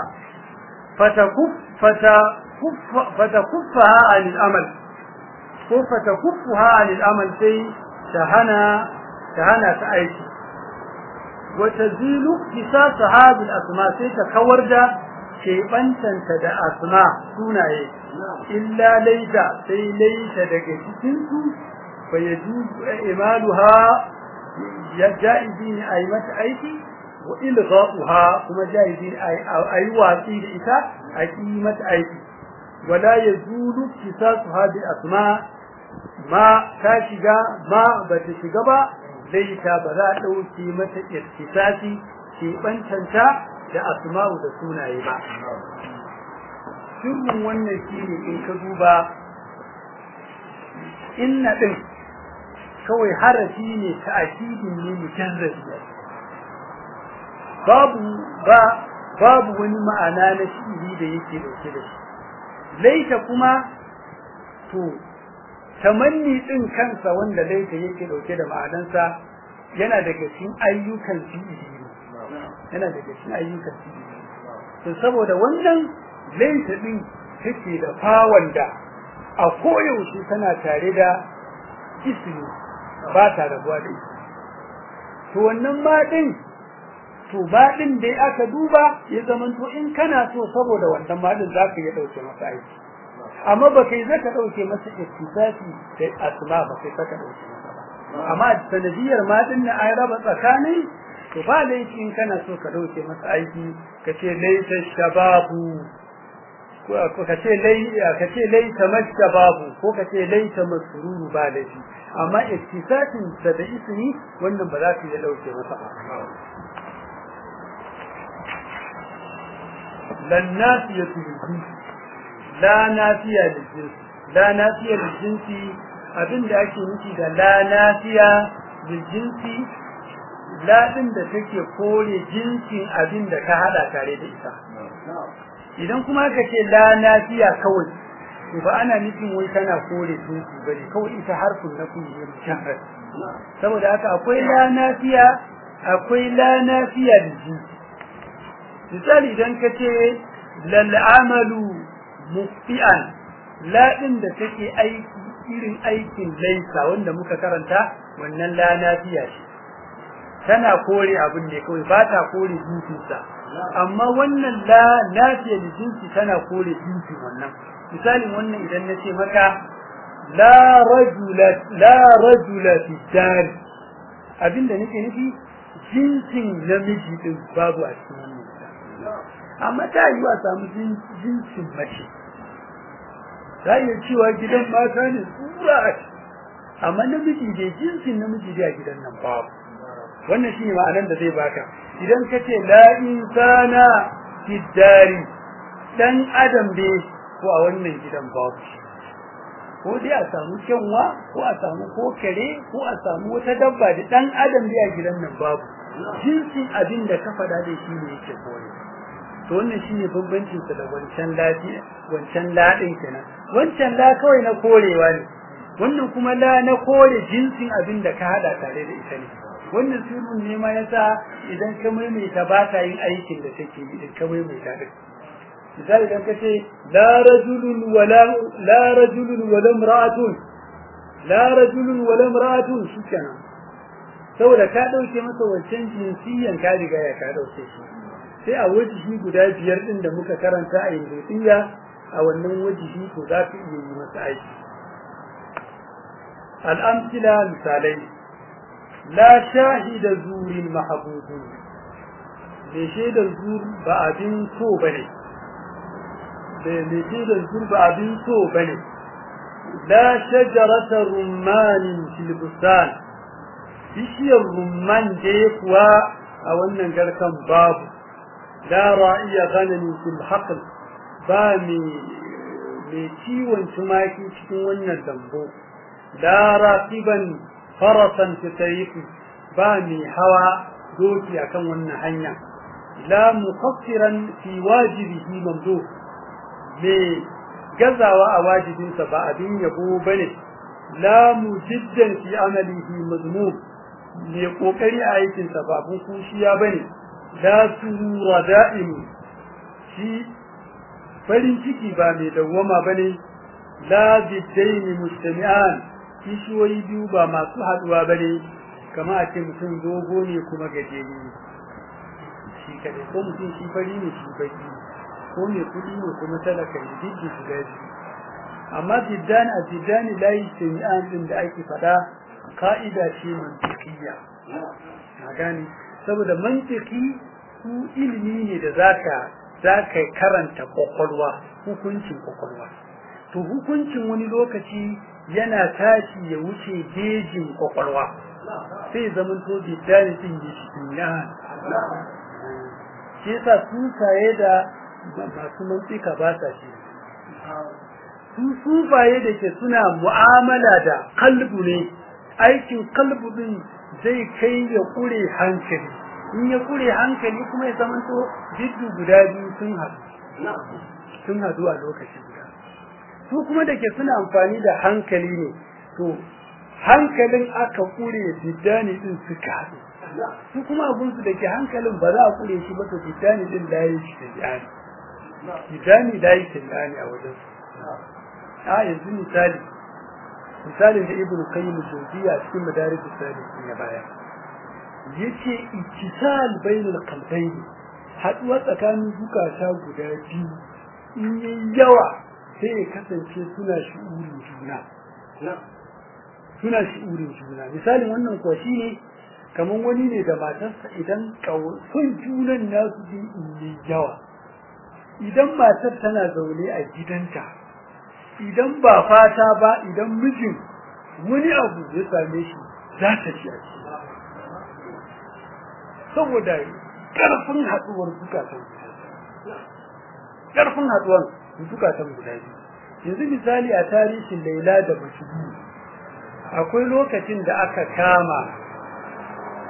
fatakuffaha 'anil amal ko fatakuffuha 'anil amal sai tahana ta aiki wa tazilu qisas hadhihi al-asma sai ta kawar da shebantanta da asma sunaye illa laita sai laita daga cikin su fa yajuzu imaluha ya jaizin ay mata aiki wa ilgha'uha kuma jaizin ay wasi da ita a mata aiki wala yazulu qisas hadhihi al-asma ma ta shiga ma bata shiga ba laita ba za a dauke mata irtisasi shebantanta da asma'u da sunaye ba sirrin wannan shine in ka duba inna din kawai harafi ne ta'kidin ne mujarrad babu wani ma'ana na shiri da yake dauke da shi laita kuma to tamanni din kansa wanda laita yake dauke da ma'anansa yana daga cikin ayyukan fi'ili to saboda wannan laita din take da fawon da a koyaushe tana tare da ismi ba ta rabuwa da ita to wannan ma din to ba din dai aka duba ya zamanto in kana so saboda wannan ma din zaka iya dauke masa aiki amma ba kai zaka dauke masa istisasi da asma ba kai saka dauke masa ba amma sanadiyar ma din na ai raba tsakanin to ba laifi in kana so ka dauke masa aiki kace laita shababu ko kace laita mashababu ko kace laita masruru ba laifi amma ittisatin da ismi wannan ba za ka iya dauke masa ba lan nasiyatu lil la nafiya lil jinsi abinda ake nufi da la nafiya bil jinsi la din da take kore jinsin abin da ka hada tare da ita idan kuma ka ce la nafiya kawai to ba ana nufin wai tana kore jinsi bane kawai ita harfin na kun yi mujarrad saboda haka akwai la nafiya da jinsi misali idan ka ce lal amalu muqti'an la din da take aiki irin aikin laisa wanda muka karanta wannan la nafiya ce tana kore abin ne kawai ba ta kore jinsinsa amma wannan la nafiya da jinsi tana kore jinsin wannan misalin wannan idan na ce maka la rajula fi dar abinda nake nufi jinsin namiji din babu a cikin wannan amma ta yi wa samu jinsin mace za iya cewa gidan mata ne tsura amma namiji da jinsin namiji da gidan nan babu wannan shine ma'anar da zai baka idan kace la insana fi dari dan adam be ko a wannan gidan babu ko dai a samu kyanwa ko a samu kokare ko a samu wata dabba da dan adam be a gidan nan babu jinsin abin da ka fada da shi ne yake koyi to wannan shine bambancin sa da wancan lafiya wancan ladin kenan wancan la kawai na korewa ne wannan kuma la na kore jinsin abin da ka hada tare da ita ne wannan sirrin ne ma yasa idan ka maimaita ba ta yin aikin da take yi idan ka maimaita din misali idan ka ce la rajulun wala imra'atun shikenan saboda ka dauke masa wancan jinsiyan ka riga ya ka dauke shi sai a wajihi guda biyar din da muka karanta a yanzu a wannan wajihi to za ka iya yi masa aiki al-amthila misalai la shahida zurin mahbubun da shaidar zur ba abin so bane da shaidar zur ba abin so bane la shajarata rummanin fil bustan bishiyar rumman da kuwa a wannan garkan babu la ra'iya ghanami fil haql ba mai ciwon tumaki cikin wannan dambo la raqiban farasan tayifi ba mai hawa doki akan wannan hanya la muqassiran fi wajibihi mamdu mai gazawa a wajibinsa ba abin yabo bane la mujiddan fi amalihi mazmum mai kokari a aikinsa ba abun kushiya bane la surura da'im shi farin ciki ba mai dawwama bane la bidaini mustami'an kishiyoyi biyu ba masu haduwa bane kamar a ce mutum dogo ne kuma gajeri shi kadai ko mutum shi fari ne shi baki ko mai kudi ne kuma talaka ne duk su gaji amma biddani layi jami'an din da ake fada ka'ida ce mantiqiyya na gani saboda mantiki ku ilimi ne da zaka karanta kokolwa hukuncin kokolwa to hukuncin wani lokaci yana tashi ya wuce gejin kokolwa sai zaman to biddani din shi jami'an shi yasa sufaye da masu mantika ba sa shi su sufaye da ke suna mu'amala da kalbu ne aikin kalbu din zai kai ya kure hankali in ya kure hankali kuma ya zama to jiddu guda biyu sun hadu a lokaci guda su kuma da ke suna amfani da hankali ne to hankalin aka kure biddani din suka haɗu su kuma abunsu da ke hankalin ba za a kure shi ba to biddani din layi shi da yani layi shaytani a wajen a yanzu misalin da ibnu qayyim al-jawziyya cikin madarij as-salikin ya baya yace ittisal bainal qalbayn haduwa tsakanin zukata guda biyu in yayi yawa sai ya kasance suna shi'urin juna misalin wannan ko shine kaman wani ne da matarsa idan son junan nasu din in yawa idan matar tana zaune a gidanta idan ba fata ba idan mijin wani abu ya same shi za ta ci a ciki saboda karfin haduwar zukatan guda biyu yanzu misali a tarihin Laila da Majnun akwai lokacin da aka kama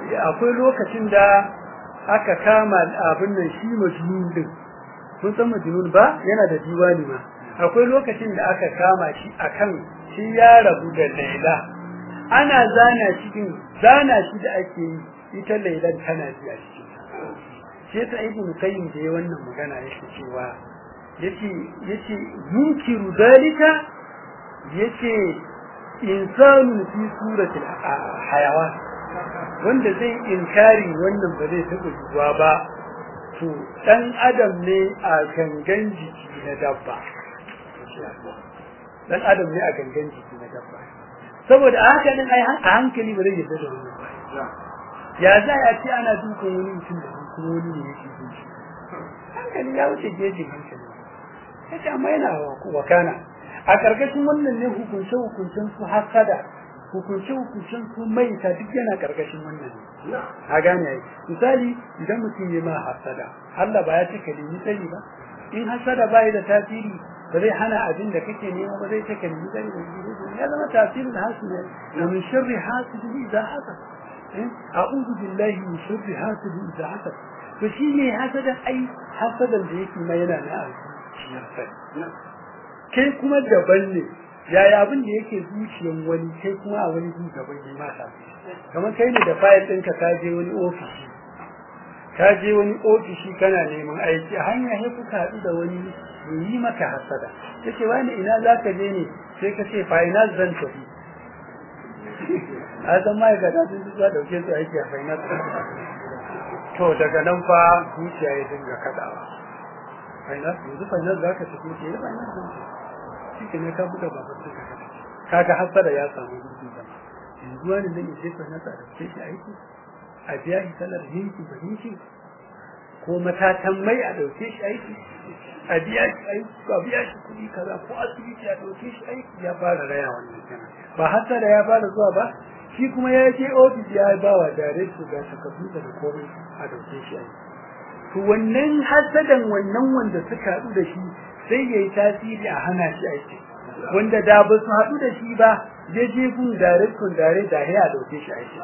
akwai lokacin da aka kama abin nan shi majnun din kun san majnun ba yana da diwani ma akwai lokacin da aka kama shi akan shi ya rabu da Laila ana zana shi da ake yi ita Lailan tana ji a cikin sai ta ibn qayyim da wannan magana yake cewa yace yunkiru dalika yace insanu fi surati hayawan wanda zai inkari wannan ba zai taba zuwa ba to dan adam ne a gangan jiki na dabba dan adam ne a gangan jiki na dabba saboda haka din ai a hankali ba zai yarda da wannan ba ya za a ce ana dukan wani mutum da kuma wani ne yake duki hankali ya wuce gejin hankali kace amma yana wakana a karkashin wannan ne hukuncen su hasada hukuncen su maita duk yana karkashin wannan ne a gane ai misali idan mutum ya ma hasada Allah ba ya ce kalimi sani ba in hasada bai da tasiri ba zai hana abin da kake nema ba zai ce kalimi sani ba ya zama tasirin hasada wa min sharri hasidin idza hasad a'udhu billahi min sharri hasidin idza hasad to shine hasadan ai hasadan da yake ma yana na kai kuma daban ne yaya abin da yake zuciyar wani kai kuma a wani zuciya daban ne mata kamar kai ne da fayil ɗinka ka je wani ofishi kana neman aiki a hanya sai kuka haɗu da wani yi maka hasada yace wani ina za ka je ne sai ka ce finance zan tafi a san ma'aikata sun zuwa ɗauke su aiki a finance to daga nan fa zuciya ya dinga kaɗawa yanzu finance za ka tafi ke finance shi ne ka buga babar da kaga hasada ya samu gurbin zama yanzu wani nan ya jefa nasa da ce shi aiki a biya shi salar hinki ba hinki ko matatan mai a dauke shi aiki a biya shi aiki ko biya shi kuɗi kaza ko asibiti a dauke shi aiki ya fara raya wannan kenan ba hasada ya fara zuwa ba shi kuma ya je ofis ya ba wa director ga takardu da komai a dauke shi aiki to wannan hasadan wannan wanda suka haɗu da shi sai yayi tasiri a hana shi aiki wanda da ba su haɗu da shi ba ya je gun director da ya dauke shi aiki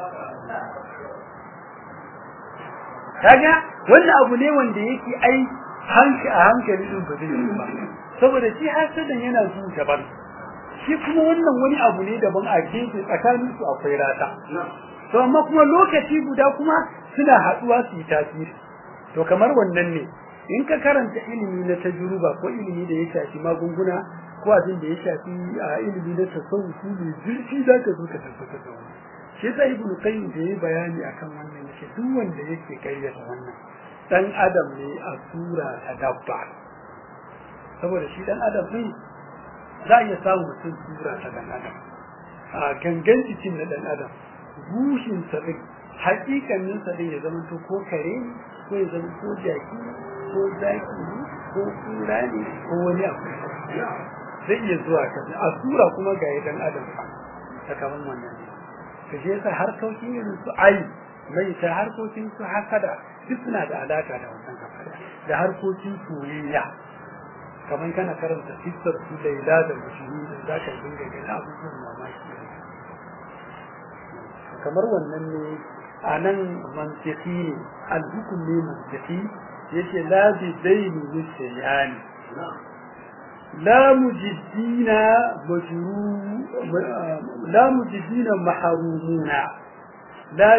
kaga wannan abu ne wanda yake ai a hankali din ba zai yi ba saboda shi hasadan yana zuwa daban shi kuma wannan wani abu ne daban a gefe tsakanin su akwai rata to amma kuma lokaci guda kuma suna haɗuwa su yi tasiri to kamar wannan ne in ka karanta ilimi na tajruba ko ilimi da ya shafi magunguna ko abin da ya shafi ilimi na tasawuf ne zurfi zaka zo ka tabbatar da wannan shi sai ibnu qayyim da yayi bayani akan wannan yake duk wanda yake kayyata wannan dan adam ne a sura ta dabba saboda shi dan adam ne za ya samu mutum sura ta dan adam a gangan cikin na dan adam rushin sa din hakikanin sa din ya zama to ko kare ko ya zama ko jaki ko zaki ko kura ne ko wani abu zai iya zuwa kan a sura kuma ga dan adam ta kaman wannan kaje yasa harkokin irin su ai mai ta harkokin su hasada duk suna da alaka da wannan kafara da harkokin soyayya kaman kana karanta kissar su Laila da Mujahid da zaka dinga ganin abubuwan mamaki kamar wannan ne anan mantiki al-hukm ne mantiki yace la bi daini lisayani لا مجدين محرومون لا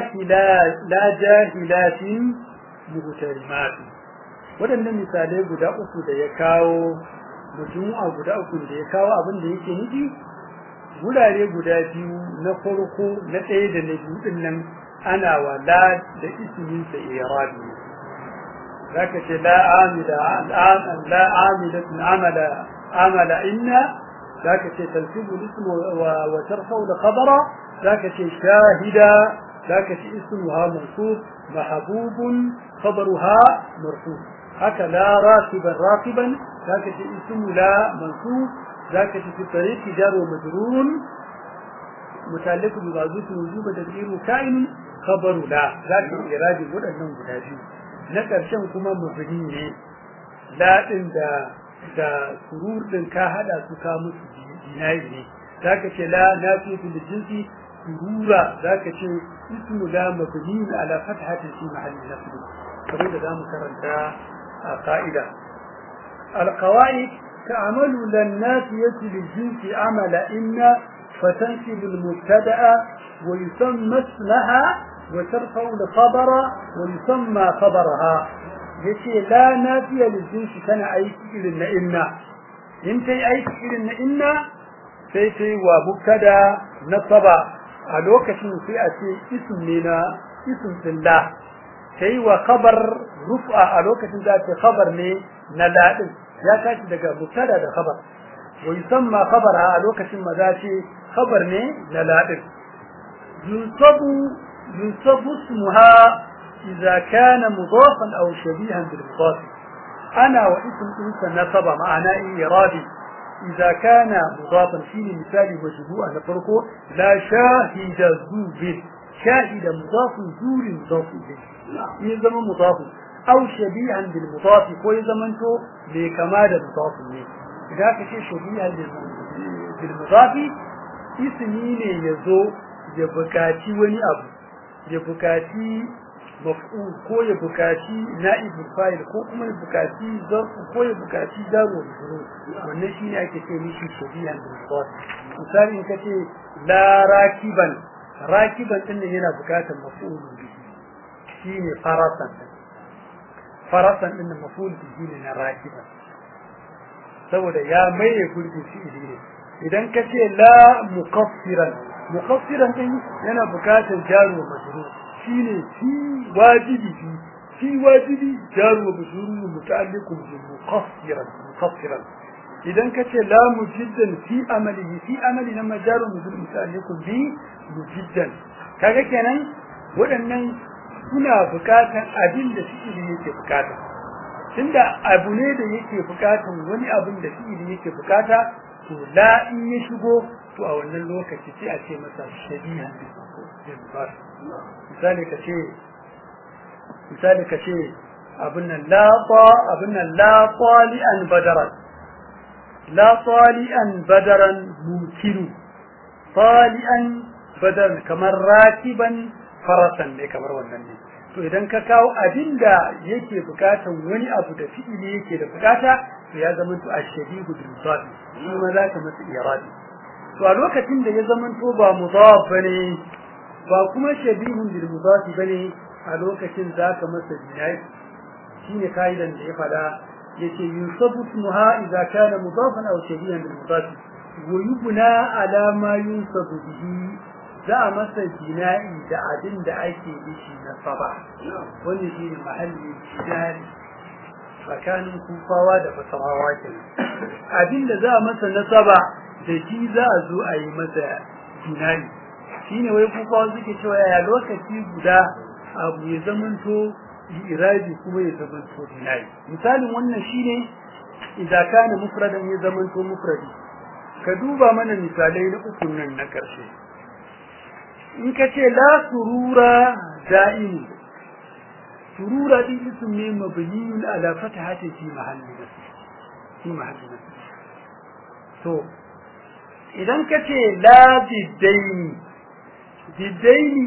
جاهلات مغترمات wadannan misalai guda uku da ya kawo mutu'a guda uku da ya kawo abin da yake nufi gurare guda biyu na farko na ɗaya da na biyu din nan ana wala da ismin sa irabi ذاك لا عامل الآن لا عاملة عمل إن ذاك تنسب الاسم وترفع الخبر ذاك شاهدا ذاك اسمها منصوب محبوب خبرها مرفوع هكذا راكبا ذاك اسم لا منصوب ذاك في طريق جار ومجرور متعلق بمعزوف وجوب تدبير كائن خبر لا ذاك إرادة ودنهم بداجين na ƙarshen kuma mubini ne laɗin da surur ɗin ka haɗa su ka musu jinayi ne za ka ce la na fi da jinsi surura zaka ce ismu la mabni ala fathatin fi mahalli nasb kamar da zamu karanta a qa'ida al-qawaid ta'amalu lan nafiyati lil jinsi amala inna fatansibu al-mubtada'a wa yusamma ismaha wa tarfa'u al-khabara wa yusamma khabaraha yace la nafiya lil jinsi kana aiki irin na inna in tai aiki irin na inna sai sai wa mubtada nasaba a lokacin sai a ce ism ne na ism billah sai wa khabar rufa a lokacin da ta khabar ne na ladin ya tashi daga mubtada da khabar wa yusamma khabara a lokacin ma za ce khabar ne na ladin yunsabu ismuha idza kana mudafan aw shabihan bil mudaf ana wa ism insa nasaba ma'ana iradi إذا كان مضافا فيه مثال وجهه أن فرقه لا شاهد زوب شاهد مضاف زور مضاف إليه إذا من مضاف أو شبيها بالمضاف وإذا منته لكمال مضاف إليه إذا كان شبيها بالمضاف اسمين يزو يبكاتي وني أبو يبكاتي maf'ul ko ya bukaci na'ibul fa'il ko kuma ya bukaci zarf ko ya bukaci daru shuru wannan shine ake ce mishi shabihan bil mudaf misali in kace la rakiban din ne yana bukatar maf'ul bihi shine farasan din maf'ul bihi ne na rakiban saboda ya maye gurbi fi'ili ne idan kace la muqaffiran din yana bukatar jaru majrur shine fi wajibi jaru wa majrur muta'alliqun bi muqaffiran idan kace la mujiddan fi amali na majaru majrur muta'alliqun bi mujiddan kaga kenan waɗannan suna bukatan abin da fi'ili yake bukata tunda abu ne da yake bukatan wani abin da fi'ili yake bukata to la in ya shigo to a wannan lokaci sai a ce masa shabihan bil misali kace abin nan la tali'an badaran mumkinu tali'an badaran kamar rakiban farasan ne kamar wannan ne to idan ka kawo abinda yake bukatan wani abu da fi'ili yake da bukata to ya zama to ashbihu bil mudaf kuma zaka masa iradi to a lokacin da ya zama to ba mudaf bane ba kuma shabihun bil mudaf bane a lokacin zaka masa jinai shine kaidan da ya fada yace yusabu ismuha idza kana mudafan aw shabihan bil mudaf wa yubna ala ma yusabu bihi za masa jinai da abin da ake dishi na saba wannan shine mahalli jinai tsakanin kufawa da basarawa kenan abin da za masa nasaba da shi za a zo a yi masa jinai shine wai kufawa suke cewa ya lokaci guda abu ya zamanto irabi kuma ya zamanto jinai misalin wannan shine idan kana mufradan ya zamanto mufradi ka duba mana misalai na uku nan na karshe in kace la surura da'im surura din ism ne mabniun ala fathati fi mahalli nasb to idan kace la bidaini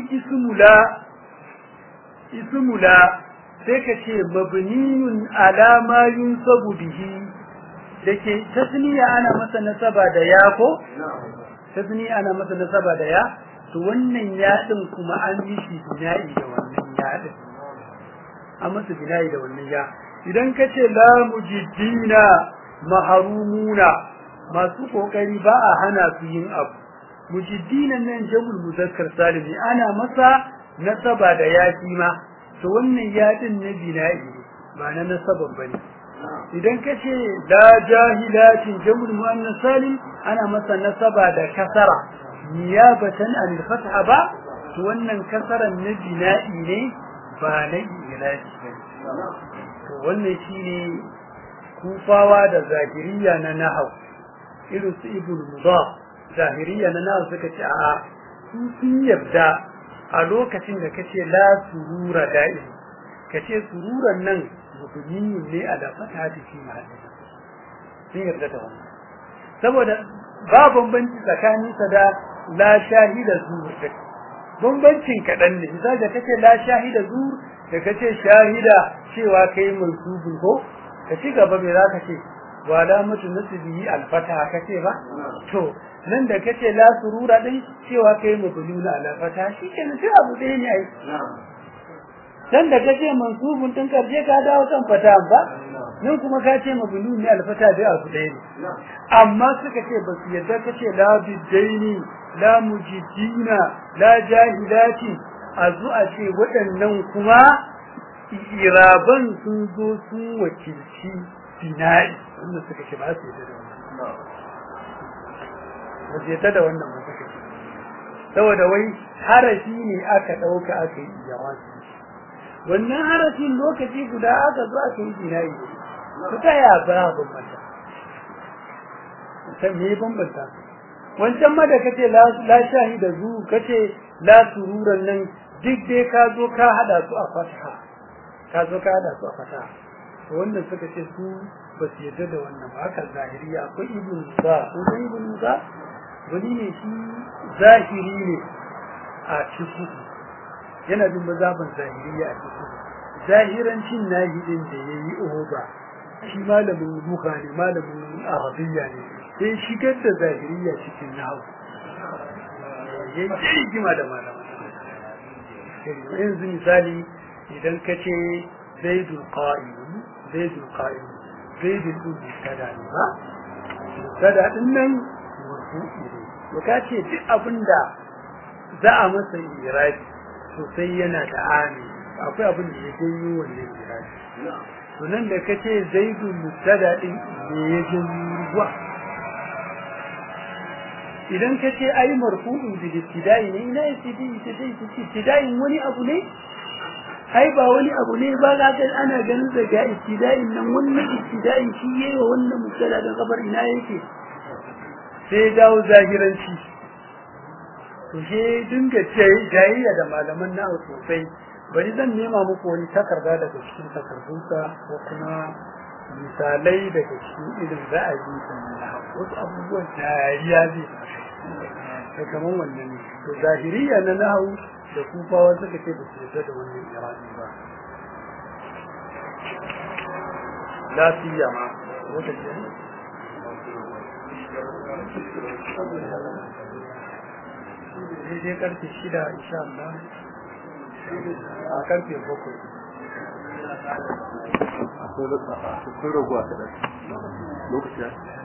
ismu la sai kace mabniun ala ma yunsabu bihi dake tasniya ana masa nasaba da ya ko tasniya ana masa nasaba da ya to wannan ya din kuma an yi shi bina'i da wannan ya din an masa bina'i da wannan ya idan kace la mujiddina mahrumuna masu kokari ba a hana su yin abu mujiddinan nan jamul muzakkar salimi ana masa nasaba da ya ma to wannan ya din ne bina'i ba na nasaban bane idan kace la jahilatin jamul muannas salim ana masa nasaba da kasara niyabatan an fatha ba to wannan kasaran na bina'i ne ba na ilahi bane to wannan shine kufawa da zahiriya na nahwu irin su ibnu mudaf zahiriya na nahwu suka ce a sun yarda a lokacin da kace la surura da'im kace sururan nan mubniyin ne a da fata da shi mahalli sun yarda da wannan saboda ba bambanci tsakanin sa da la shahida zuhur bambancin kaɗan ne misali da kace la shahida zuhur da kace shahida cewa kai mansubun ko ka ci gaba me za ka ce wala mutu nasbihi alfata kace ba to nan da kace la surura din cewa kai mabnuna ala fata shikenan sai abu ɗaya ne ai dan da kace mansubun din karje ka dawo kan fata ba nan kuma ka ce mabnuni alfata dai abu ɗaya ne amma suka ce ba su yadda kace la bidaini la mujidina la jahilati azu a ce waɗannan kuma iraban sun zo sun wakilci bina'i wannan suka ce ba su yadda da wannan ba su yadda da wannan ba suka ce saboda wai harafi ne aka ɗauka aka yi jawabi wannan harafin lokaci guda aka zo aka yi bina'i su ta ya ba bambanta sai me bambanta wancan ma da kace la shahida zu kace la sururan nan duk dai ka zo ka hada su a fataha to wannan suka ce su ba su yadda da wannan ba haka zahiriya akwai ibn Musa ko ibn Musa wani ne shi zahiri ne a cikin yana bin mazhaban zahiriya a cikin zahirancin nahidin da yayi oba shi malamin duka ne malamin arabiyya ne sai shigar da zahiriya cikin nahwu yayi rigima da malaman yanzu misali idan kace zaidul qa'im zaidul mubtada ne ba mubtada din nan marfu'i ne to kace duk abinda za a masa irabi to sai yana da ami akwai abin da ya janyo wannan irabi to nan da kace zaidul mubtada din ne ya janyo idan kace ai marfu'un bi ibtida'i ne ina ibtida'i wani abu ne ai ba wani abu ne ba ga ana ganin daga ibtida'in nan wannan ibtida'in shi yayi wa wannan mubtada da khabar ina yake sai dawo zahiranci to he dinga jayayya da malaman nawa sosai bari zan nema muku wani takarda daga cikin takardunsa ko kuma misalai daga cikin irin ra'ayi na wasu abubuwan dariya zai kamar wannan to zahiriya na nahu da kufawa suka ce ba su yarda da wannan irani ba lafiya ma wata ce daidai karfe 6 insha Allah a karfe 7 akwai raguwa kaɗan lokaci